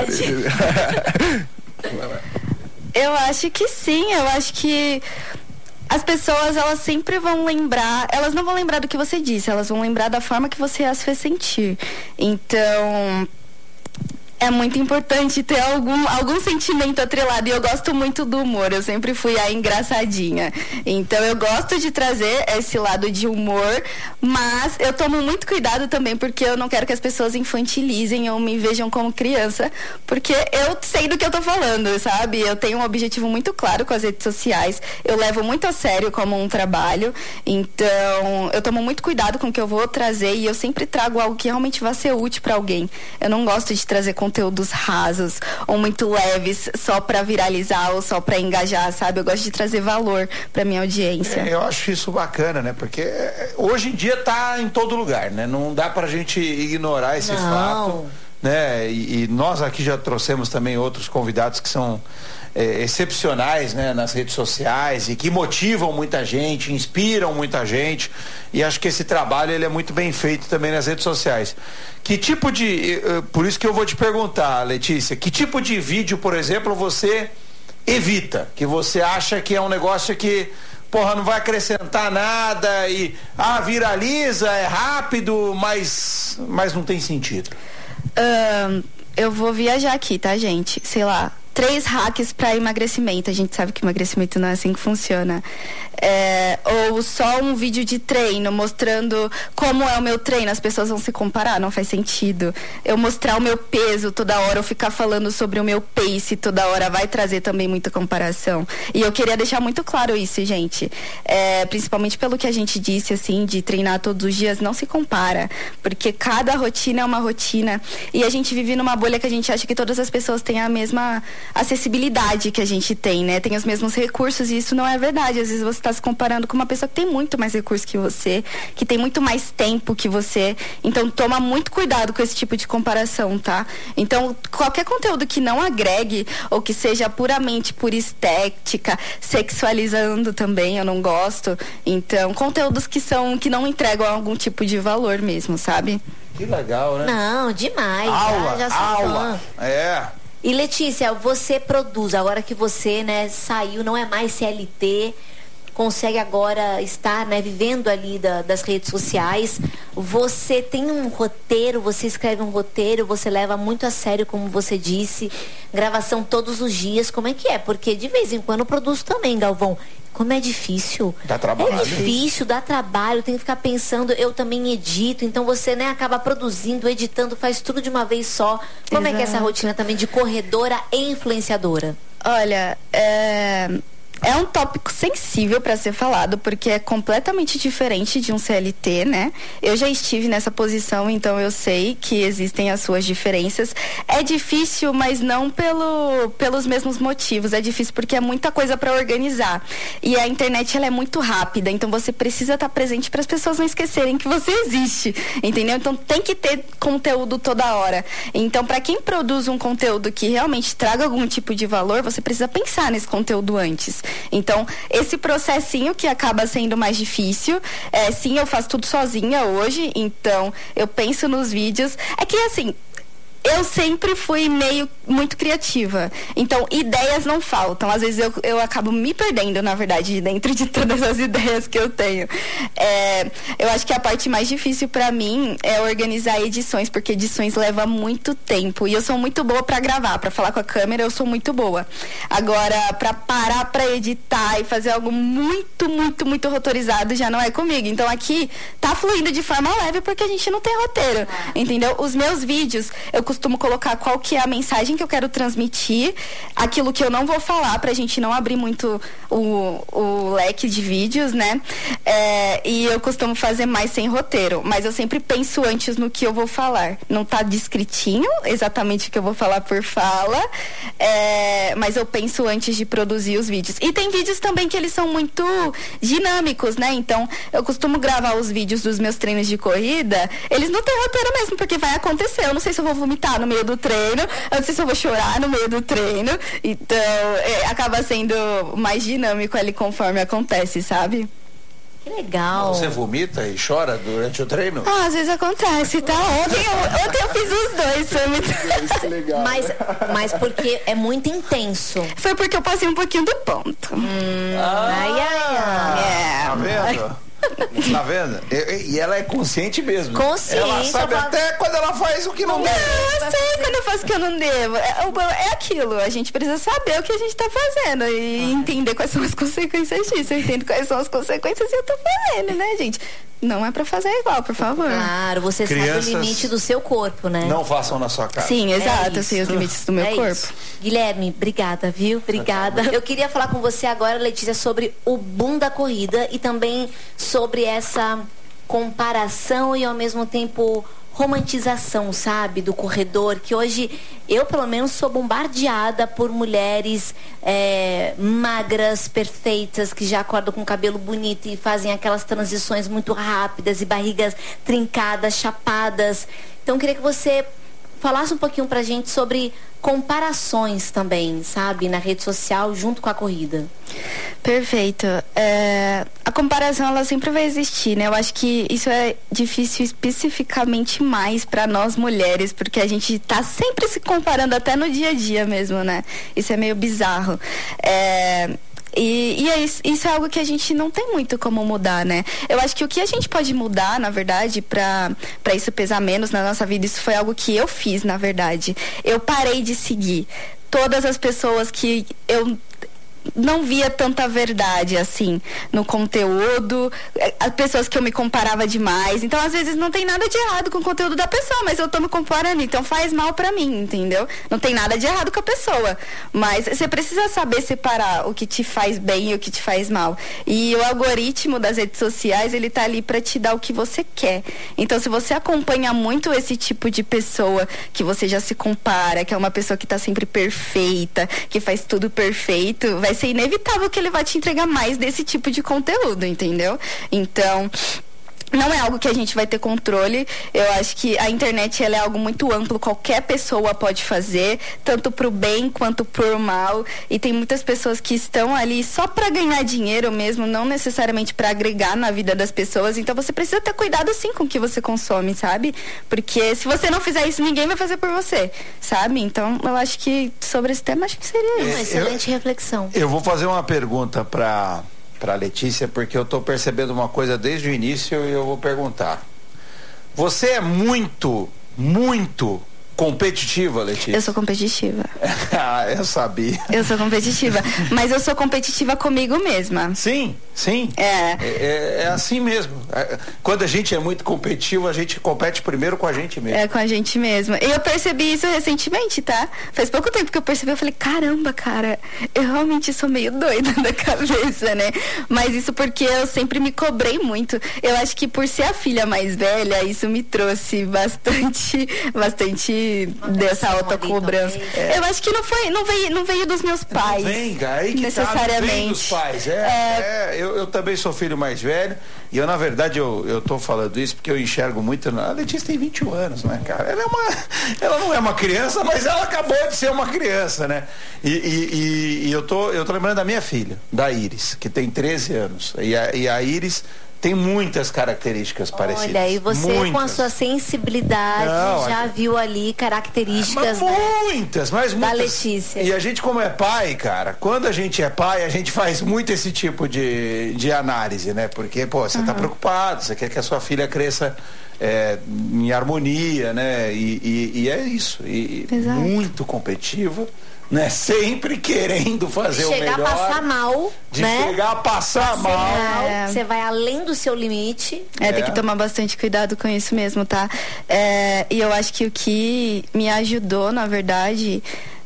Eu acho que sim, eu acho que as pessoas, elas sempre vão lembrar, elas não vão lembrar do que você disse, elas vão lembrar da forma que você as fez sentir. Então, É muito importante ter algum sentimento atrelado, e eu gosto muito do humor, eu sempre fui a engraçadinha, então eu gosto de trazer esse lado de humor, mas eu tomo muito cuidado também, porque eu não quero que as pessoas infantilizem ou me vejam como criança, porque eu sei do que eu tô falando, sabe? Eu tenho um objetivo muito claro com as redes sociais, eu levo muito a sério como um trabalho, então eu tomo muito cuidado com o que eu vou trazer, e eu sempre trago algo que realmente vai ser útil para alguém. Eu não gosto de trazer conteúdos rasos ou muito leves só para viralizar ou só para engajar, sabe? Eu gosto de trazer valor para minha audiência. Eu acho isso bacana, né? Porque hoje em dia tá em todo lugar, né? Não dá pra gente ignorar esse fato, né? E nós aqui já trouxemos também outros convidados que são excepcionais, né, nas redes sociais, e que motivam muita gente, inspiram muita gente, e acho que esse trabalho ele é muito bem feito também nas redes sociais. Que tipo de, por isso que eu vou te perguntar, Letícia, que tipo de vídeo, por exemplo, você evita, que você acha que é um negócio que, porra, não vai acrescentar nada e viraliza, é rápido, mas não tem sentido? Eu vou viajar aqui, tá, gente? Sei lá, 3 hacks para emagrecimento. A gente sabe que emagrecimento não é assim que funciona. Ou só um vídeo de treino mostrando como é o meu treino. As pessoas vão se comparar, não faz sentido. Eu mostrar o meu peso toda hora, eu ficar falando sobre o meu pace toda hora, vai trazer também muita comparação. E eu queria deixar muito claro isso, gente. Principalmente pelo que a gente disse, assim, de treinar todos os dias, não se compara. Porque cada rotina é uma rotina. E a gente vive numa bolha que a gente acha que todas as pessoas têm a mesma acessibilidade que a gente tem, né? Tem os mesmos recursos, e isso não é verdade. Às vezes você está se comparando com uma pessoa que tem muito mais recursos que você, que tem muito mais tempo que você. Então toma muito cuidado com esse tipo de comparação, tá? Então qualquer conteúdo que não agregue ou que seja puramente por estética, sexualizando também, eu não gosto. Então conteúdos que não entregam algum tipo de valor mesmo, sabe? Que legal, né? Não, demais. Já sou aula. Fã. E Letícia, você produz, agora que você, né, saiu, não é mais CLT, consegue agora estar, né, vivendo ali das redes sociais, você tem um roteiro, você escreve um roteiro, você leva muito a sério, como você disse, gravação todos os dias, como é que é? Porque de vez em quando eu produzo também, Galvão. Como é difícil. Dá trabalho. É difícil, dá trabalho, tem que ficar pensando, eu também edito, então você, né, acaba produzindo, editando, faz tudo de uma vez só. Como é que é essa rotina também de corredora e influenciadora? Olha, é um tópico sensível para ser falado, porque é completamente diferente de um CLT, né? Eu já estive nessa posição, então eu sei que existem as suas diferenças. É difícil, mas não pelos mesmos motivos. É difícil porque é muita coisa para organizar. E a internet, ela é muito rápida, então você precisa estar presente para as pessoas não esquecerem que você existe, entendeu? Então tem que ter conteúdo toda hora. Então, para quem produz um conteúdo que realmente traga algum tipo de valor, você precisa pensar nesse conteúdo antes. Então, esse processinho que acaba sendo mais difícil, sim, eu faço tudo sozinha hoje, então eu penso nos vídeos. É que assim, eu sempre fui muito criativa. Então, ideias não faltam. Às vezes eu acabo me perdendo, na verdade, dentro de todas as ideias que eu tenho. Eu acho que a parte mais difícil pra mim é organizar edições, porque edições levam muito tempo. E eu sou muito boa pra gravar, pra falar com a câmera, eu sou muito boa. Agora, pra parar pra editar e fazer algo muito, muito, muito rotorizado, já não é comigo. Então, aqui tá fluindo de forma leve, porque a gente não tem roteiro. Entendeu? Os meus vídeos, eu costumo colocar qual que é a mensagem que eu quero transmitir, aquilo que eu não vou falar, pra gente não abrir muito o leque de vídeos, né? E eu costumo fazer mais sem roteiro, mas eu sempre penso antes no que eu vou falar. Não tá descritinho exatamente o que eu vou falar por fala, mas eu penso antes de produzir os vídeos. E tem vídeos também que eles são muito dinâmicos, né? Então, eu costumo gravar os vídeos dos meus treinos de corrida, eles não têm roteiro mesmo, porque vai acontecer. Eu não sei se eu vou vomitar no meio do treino, eu não sei se eu vou chorar no meio do treino, então acaba sendo mais dinâmico ali conforme acontece, sabe? Que legal. Você vomita e chora durante o treino? Às vezes acontece, tá? Ontem eu fiz os dois, foi muito legal. Mas porque é muito intenso. Foi porque eu passei um pouquinho do ponto. Tá vendo? Tá vendo? E ela é consciente mesmo. Consciente. Ela sabe até quando ela faz o que não deve. Eu sei quando eu faço o que eu não devo. É aquilo, a gente precisa saber o que a gente tá fazendo e entender quais são as consequências disso. Eu entendo quais são as consequências e eu tô fazendo, né, gente? Não é pra fazer igual, por favor. Claro, você sabe o limite do seu corpo, né? Não façam na sua casa. Sim, exato, eu sei os limites do meu corpo. Isso. Guilherme, obrigada, viu? Obrigada. Eu queria falar com você agora, Letícia, sobre o boom da corrida e também sobre essa comparação e ao mesmo tempo romantização, sabe, do corredor, que hoje eu pelo menos sou bombardeada por mulheres magras, perfeitas, que já acordam com o cabelo bonito e fazem aquelas transições muito rápidas e barrigas trincadas, chapadas. Então eu queria que você falasse um pouquinho pra gente sobre comparações também, sabe, na rede social junto com a corrida. Perfeito. A comparação, ela sempre vai existir, né? Eu acho que isso é difícil especificamente mais para nós mulheres, porque a gente tá sempre se comparando até no dia a dia mesmo, né? Isso é meio bizarro. E isso é algo que a gente não tem muito como mudar, né? Eu acho que o que a gente pode mudar, na verdade, pra isso pesar menos na nossa vida, isso foi algo que eu fiz, na verdade. Eu parei de seguir todas as pessoas que eu não via tanta verdade, assim, no conteúdo, as pessoas que eu me comparava demais. Então, às vezes, não tem nada de errado com o conteúdo da pessoa, mas eu tô me comparando, então faz mal pra mim, entendeu? Não tem nada de errado com a pessoa, mas você precisa saber separar o que te faz bem e o que te faz mal. E o algoritmo das redes sociais, ele tá ali pra te dar o que você quer. Então, se você acompanha muito esse tipo de pessoa, que você já se compara, que é uma pessoa que tá sempre perfeita, que faz tudo perfeito, vai ser inevitável que ele vai te entregar mais desse tipo de conteúdo, entendeu? Então, não é algo que a gente vai ter controle. Eu acho que a internet, ela é algo muito amplo, qualquer pessoa pode fazer, tanto pro bem quanto pro mal, e tem muitas pessoas que estão ali só para ganhar dinheiro mesmo, não necessariamente para agregar na vida das pessoas. Então você precisa ter cuidado sim com o que você consome, sabe? Porque se você não fizer isso, ninguém vai fazer por você, sabe? Então eu acho que sobre esse tema, acho que seria isso. Uma excelente reflexão. Eu vou fazer uma pergunta para Letícia, porque eu tô percebendo uma coisa desde o início e eu vou perguntar. Você é muito competitiva, Letícia? Eu sou competitiva. Eu sabia. Eu sou competitiva, mas eu sou competitiva comigo mesma. Sim. É assim mesmo. Quando a gente é muito competitivo, a gente compete primeiro com a gente mesmo. É, com a gente mesmo. E eu percebi isso recentemente, tá? Faz pouco tempo que eu percebi, eu falei, caramba, cara, eu realmente sou meio doida da cabeça, né? Mas isso porque eu sempre me cobrei muito. Eu acho que por ser a filha mais velha, isso me trouxe bastante dessa autocobrança. Eu acho que não veio dos meus pais. Não vem, aí que necessariamente. Não vem dos pais. Eu também sou filho mais velho e eu, na verdade, eu tô falando isso porque eu enxergo muito. A Letícia tem 21 anos, né, cara? Ela não é uma criança, mas ela acabou de ser uma criança, né? E eu tô lembrando da minha filha, da Iris, que tem 13 anos. E a Iris tem muitas características parecidas. Olha, e você com a sua sensibilidade já viu ali características muitas da Letícia. E a gente, como é pai, cara, quando a gente é pai, a gente faz muito esse tipo de análise, né? Porque, você tá preocupado, você quer que a sua filha cresça em harmonia, né? E é isso. E muito competitiva, né? Sempre querendo fazer o melhor. Chegar a passar mal, chegar a passar mal. Você vai além do seu limite. Tem que tomar bastante cuidado com isso mesmo, tá? E eu acho que o que me ajudou, na verdade,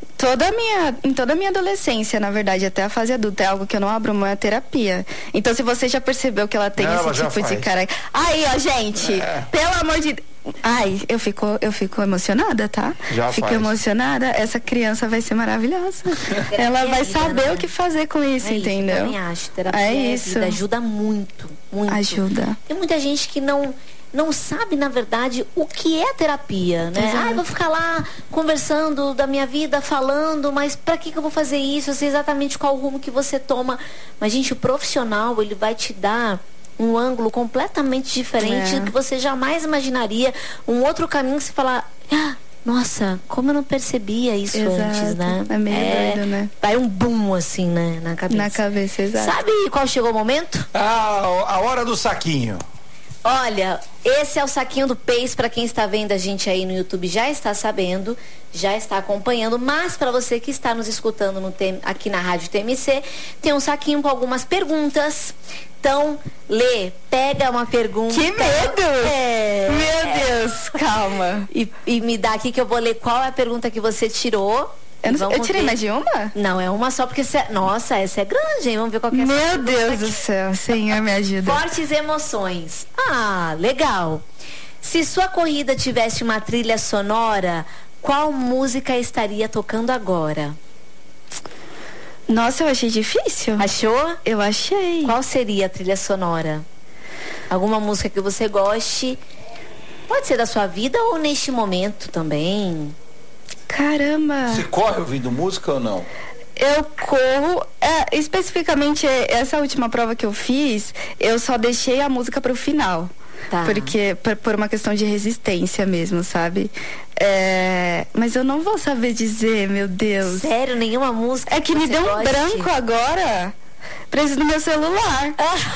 em toda a minha adolescência, na verdade, até a fase adulta, é algo que eu não abro mão, é a terapia. Então, se você já percebeu que ela tem esse tipo de cara... Aí, ó, gente, pelo amor de Deus. Ai, eu fico emocionada, tá? Fico emocionada. Essa criança vai ser maravilhosa. Ela vai saber o que fazer com isso, entendeu? Eu também acho. Terapia isso. Ajuda muito. Ajuda. Tem muita gente que não sabe, na verdade, o que é terapia, né? Eu vou ficar lá conversando da minha vida, falando, mas pra que eu vou fazer isso? Eu sei exatamente qual o rumo que você toma. Mas, gente, o profissional, ele vai te dar um ângulo completamente diferente do que você jamais imaginaria, um outro caminho que você fala, nossa, como eu não percebia isso antes, né? É meio doido, né? Vai um boom assim, né? Na cabeça. Na cabeça, exato. Sabe qual chegou o momento? A hora do saquinho. Olha, esse é o saquinho do Pace. Para quem está vendo a gente aí no YouTube já está sabendo, já está acompanhando, mas para você que está nos escutando aqui na Rádio TMC, tem um saquinho com algumas perguntas. Então, Lê, pega uma pergunta. Que medo! Meu Deus, calma. E me dá aqui que eu vou ler qual é a pergunta que você tirou. Eu tirei mais de uma? Não, é uma só, porque nossa, essa é grande, hein? Vamos ver qual que é essa. Meu Deus do céu, Senhor, me ajuda. Fortes emoções. Ah, legal. Se sua corrida tivesse uma trilha sonora, qual música estaria tocando agora? Nossa, eu achei difícil. Achou? Eu achei. Qual seria a trilha sonora? Alguma música que você goste? Pode ser da sua vida ou neste momento também. Caramba. Você corre ouvindo música ou não? Eu corro, especificamente essa última prova que eu fiz, eu só deixei a música pro final. Tá. Porque, por uma questão de resistência mesmo, sabe? Mas eu não vou saber dizer, meu Deus. Sério? Nenhuma música? É que me deu um branco agora. Preciso do meu celular.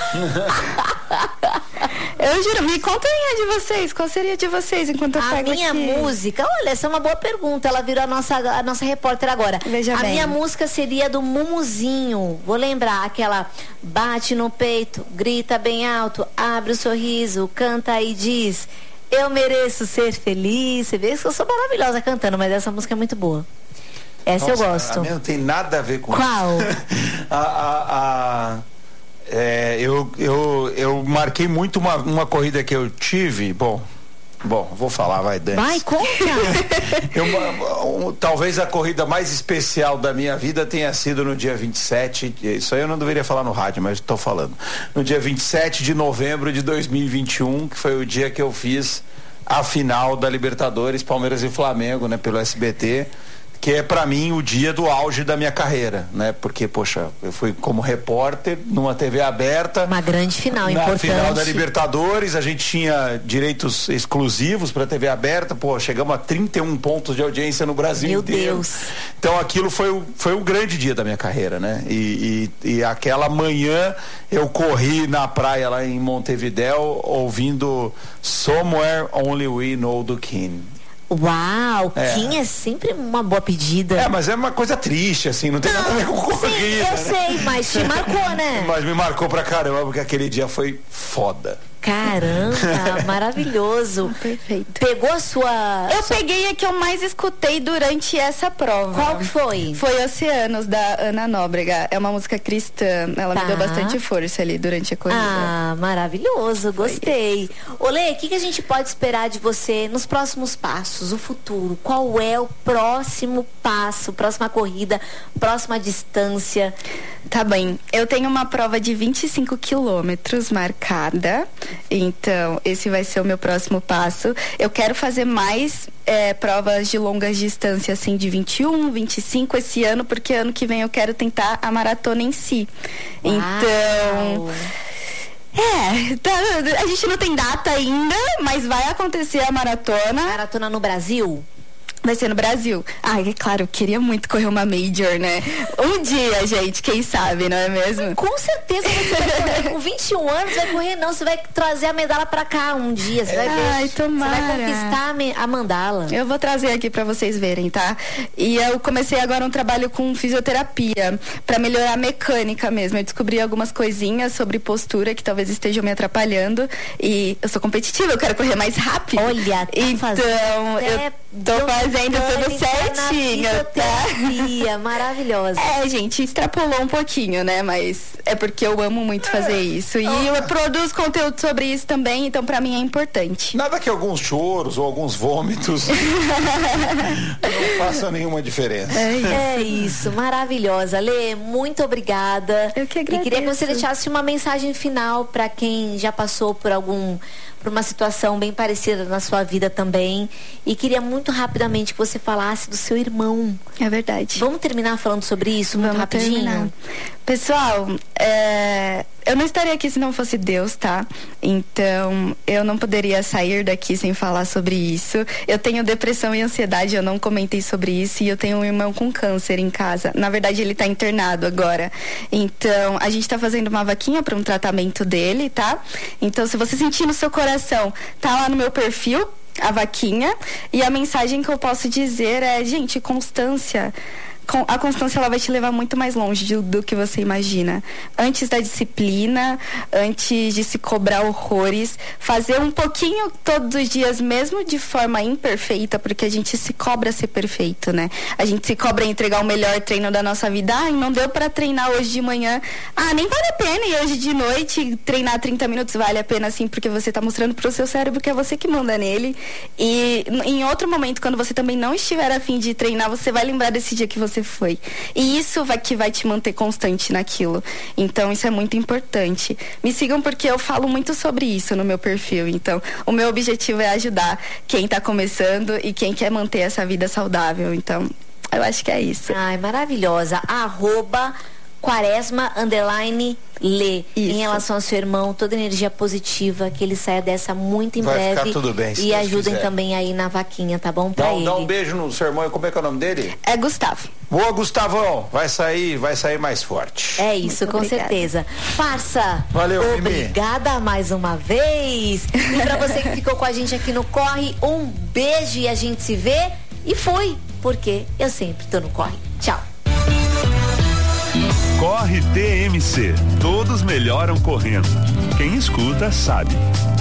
Eu juro, me contem a de vocês. Qual seria de vocês enquanto eu pego aqui? A minha música, olha, essa é uma boa pergunta. Ela virou a nossa repórter agora. Veja bem. A minha música seria do Mumuzinho. Vou lembrar aquela: bate no peito, grita bem alto, abre o sorriso, canta e diz: eu mereço ser feliz. Você vê que eu sou maravilhosa cantando, mas essa música é muito boa. Essa eu gosto. A minha não tem nada a ver com qual? Eu marquei muito uma corrida que eu tive. Bom, vou falar, vai, Dani. Vai, conta. Talvez a corrida mais especial da minha vida tenha sido no dia 27. Isso aí eu não deveria falar no rádio, mas estou falando. No dia 27 de novembro de 2021, que foi o dia que eu fiz a final da Libertadores, Palmeiras e Flamengo, né, pelo SBT. Que é pra mim o dia do auge da minha carreira, né? Porque, poxa, eu fui como repórter numa TV aberta. Uma grande final, importante. Na final da Libertadores, a gente tinha direitos exclusivos pra TV aberta. Pô, chegamos a 31 pontos de audiência no Brasil inteiro. Meu Deus. Então aquilo foi um grande dia da minha carreira, né? E aquela manhã eu corri na praia lá em Montevidéu ouvindo Somewhere Only We Know do King. Uau, Kim é sempre uma boa pedida. Mas é uma coisa triste, assim, não tem nada a ver com corrida. Sim, eu sei, mas te marcou, né? Mas me marcou pra caramba, porque aquele dia foi foda. Caramba, maravilhoso. Perfeito. Pegou a sua... Eu peguei a que eu mais escutei durante essa prova. Qual que foi? Foi Oceanos, da Ana Nóbrega. É uma música cristã. Ela me deu bastante força ali durante a corrida. Ah, maravilhoso, gostei. Olê, o que a gente pode esperar de você nos próximos passos, o futuro? Qual é o próximo passo, próxima corrida, próxima distância? Tá bem, eu tenho uma prova de 25 quilômetros marcada, então esse vai ser o meu próximo passo. Eu quero fazer mais provas de longas distâncias, assim, de 21, 25 esse ano, porque ano que vem eu quero tentar a maratona em si. Uau. Então... a gente não tem data ainda, mas vai acontecer a maratona. Maratona no Brasil? Vai ser no Brasil. É claro, eu queria muito correr uma Major, né? Um dia, gente, quem sabe, não é mesmo? Com certeza você vai correr. Com 21 anos, vai correr não. Você vai trazer a medalha pra cá um dia. Você vai ver. Ai, tomara. Você vai conquistar a mandala. Eu vou trazer aqui pra vocês verem, tá? E eu comecei agora um trabalho com fisioterapia pra melhorar a mecânica mesmo. Eu descobri algumas coisinhas sobre postura que talvez estejam me atrapalhando. E eu sou competitiva, eu quero correr mais rápido. Olha, então eu tô fazendo tudo certinho, tá? Maravilhosa. Gente, extrapolou um pouquinho, né? Mas é porque eu amo muito fazer isso. E eu produzo conteúdo sobre isso também, então pra mim é importante. Nada que alguns choros ou alguns vômitos não façam nenhuma diferença. É isso, maravilhosa. Lê, muito obrigada. Eu que agradeço. E queria que você deixasse uma mensagem final pra quem já passou por uma situação bem parecida na sua vida também. E queria muito rapidamente que você falasse do seu irmão. É verdade. Vamos terminar falando sobre isso muito rapidinho? Terminar. Pessoal, eu não estaria aqui se não fosse Deus, tá? Então, eu não poderia sair daqui sem falar sobre isso. Eu tenho depressão e ansiedade, eu não comentei sobre isso. E eu tenho um irmão com câncer em casa. Na verdade, ele tá internado agora. Então, a gente tá fazendo uma vaquinha para um tratamento dele, tá? Então, se você sentir no seu coração, tá lá no meu perfil, a vaquinha. E a mensagem que eu posso dizer é, gente, constância. A constância, ela vai te levar muito mais longe do que você imagina. Antes da disciplina, antes de se cobrar horrores, fazer um pouquinho todos os dias, mesmo de forma imperfeita, porque a gente se cobra ser perfeito, né? A gente se cobra entregar o melhor treino da nossa vida. Não deu pra treinar hoje de manhã. Nem vale a pena. E hoje de noite, treinar 30 minutos vale a pena, sim, porque você tá mostrando pro seu cérebro que é você que manda nele. E em outro momento, quando você também não estiver a fim de treinar, você vai lembrar desse dia que você foi. E isso vai te manter constante naquilo. Então, isso é muito importante. Me sigam porque eu falo muito sobre isso no meu perfil. Então, o meu objetivo é ajudar quem tá começando e quem quer manter essa vida saudável. Então, eu acho que é isso. Ai, maravilhosa. @Quaresma_Lê. Em relação ao seu irmão, toda energia positiva, que ele saia dessa muito em breve. Vai ficar tudo bem, e ajudem também aí na vaquinha, tá bom? Pra ele. Dá um beijo no seu irmão. Como é que é o nome dele? É Gustavo. Boa, Gustavão. Vai sair mais forte. É isso, muito com obrigada. Certeza. Parça, valeu, obrigada Mimi. Mais uma vez. E pra você que ficou com a gente aqui no Corre, um beijo e a gente se vê. E fui, porque eu sempre tô no Corre. Tchau. Corre TMC. Todos melhoram correndo. Quem escuta sabe.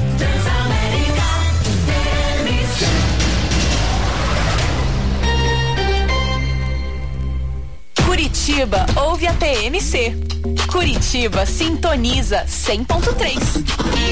Curitiba ouve a TMC. Curitiba sintoniza 100.3.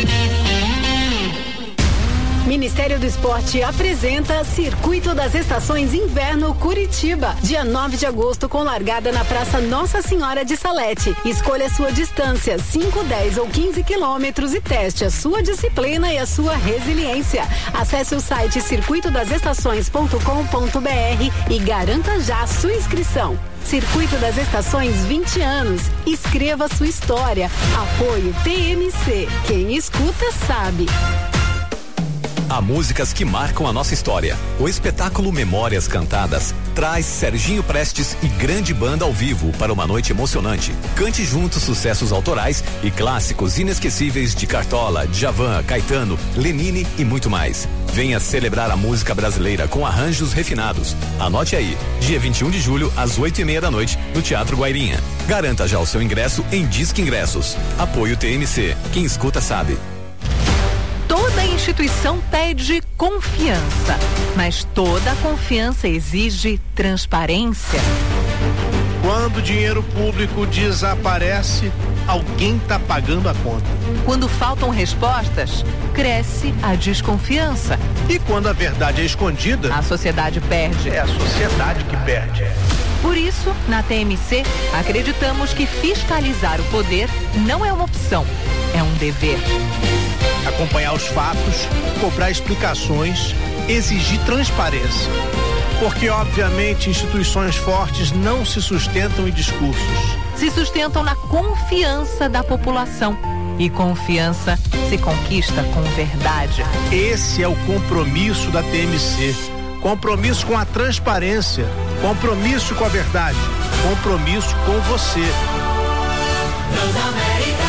Ministério do Esporte apresenta Circuito das Estações Inverno Curitiba, dia 9 de agosto, com largada na Praça Nossa Senhora de Salete. Escolha sua distância, 5, 10 ou 15 quilômetros, e teste a sua disciplina e a sua resiliência. Acesse o site circuitodasestações.com.br e garanta já a sua inscrição. Circuito das Estações 20 anos. Escreva sua história. Apoio TMC. Quem escuta sabe. Há músicas que marcam a nossa história. O espetáculo Memórias Cantadas traz Serginho Prestes e grande banda ao vivo para uma noite emocionante. Cante juntos sucessos autorais e clássicos inesquecíveis de Cartola, Djavan, Caetano, Lenine e muito mais. Venha celebrar a música brasileira com arranjos refinados. Anote aí, dia 21 de julho, às 8:30 da noite, no Teatro Guairinha. Garanta já o seu ingresso em Disque Ingressos. Apoio TMC. Quem escuta sabe. Toda instituição pede confiança, mas toda confiança exige transparência. Quando o dinheiro público desaparece, alguém está pagando a conta. Quando faltam respostas, cresce a desconfiança. E quando a verdade é escondida, a sociedade perde. É a sociedade que perde. Por isso, na TMC, acreditamos que fiscalizar o poder não é uma opção, é um dever. Acompanhar os fatos, cobrar explicações, exigir transparência. Porque, obviamente, instituições fortes não se sustentam em discursos. Se sustentam na confiança da população. E confiança se conquista com verdade. Esse é o compromisso da TMC. Compromisso com a transparência. Compromisso com a verdade. Compromisso com você. Transamérica.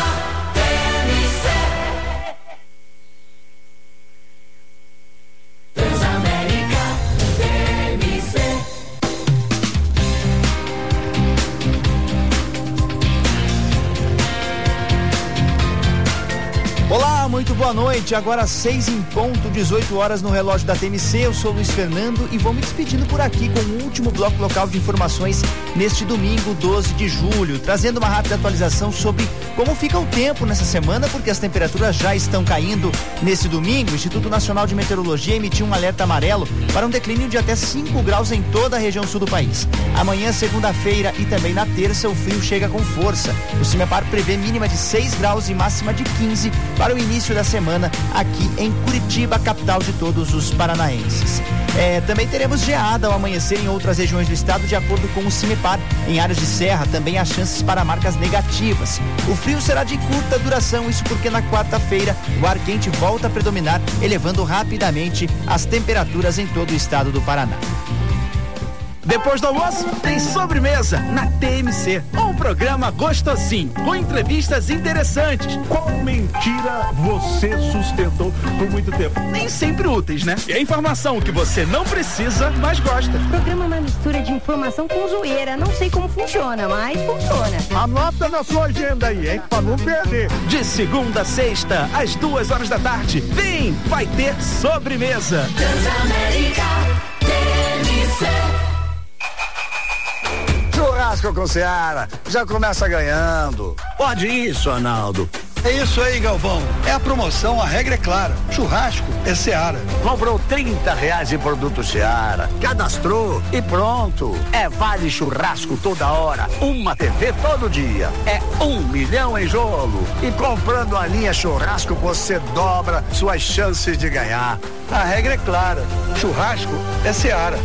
Muito boa noite, agora 6 em ponto, 18 horas no relógio da TMC. Eu sou o Luiz Fernando e vou me despedindo por aqui com o último bloco local de informações neste domingo, 12 de julho, trazendo uma rápida atualização sobre como fica o tempo nessa semana, porque as temperaturas já estão caindo nesse domingo. O Instituto Nacional de Meteorologia emitiu um alerta amarelo para um declínio de até 5 graus em toda a região sul do país. Amanhã, segunda-feira e também na terça, o frio chega com força. O CIMEPAR prevê mínima de 6 graus e máxima de 15 para o início da semana aqui em Curitiba, capital de todos os paranaenses. Também teremos geada ao amanhecer em outras regiões do estado, de acordo com o CIMEPAR. Em áreas de serra também há chances para marcas negativas. O frio será de curta duração, isso porque na quarta-feira o ar quente volta a predominar, elevando rapidamente as temperaturas em todo o estado do Paraná. Depois do almoço, tem sobremesa na TMC. Um programa gostosinho, com entrevistas interessantes. Qual mentira você sustentou por muito tempo? Nem sempre úteis, né? E a informação que você não precisa, mas gosta. O programa é uma mistura de informação com zoeira. Não sei como funciona, mas funciona. Anota na sua agenda aí, hein? Pra não perder. De segunda a sexta, às 2h da tarde. Vem, vai ter sobremesa. Transamérica TMC. Churrasco com Seara, já começa ganhando. Pode isso, Arnaldo. É isso aí, Galvão. É a promoção, a regra é clara. Churrasco é Seara. Comprou R$30 em produto Seara, cadastrou e pronto. É vale churrasco toda hora, uma TV todo dia. É 1 milhão em jogo. E comprando a linha churrasco, você dobra suas chances de ganhar. A regra é clara. Churrasco é Seara.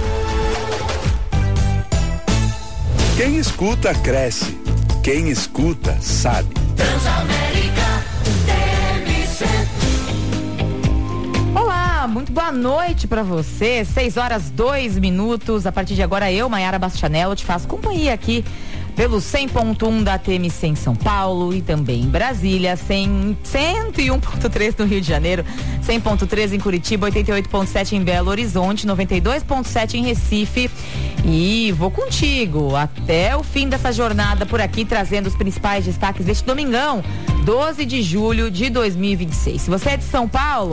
Quem escuta, cresce. Quem escuta, sabe. Transamérica TMC. Olá, muito boa noite pra você. 6h02. A partir de agora, eu, Maiara Bastianello, te faço companhia aqui pelo 100.1 da TMC em São Paulo e também em Brasília, 101.3 no Rio de Janeiro, 100.3 em Curitiba, 88.7 em Belo Horizonte, 92.7 em Recife. E vou contigo até o fim dessa jornada por aqui, trazendo os principais destaques deste domingão, 12 de julho de 2026. Se você é de São Paulo,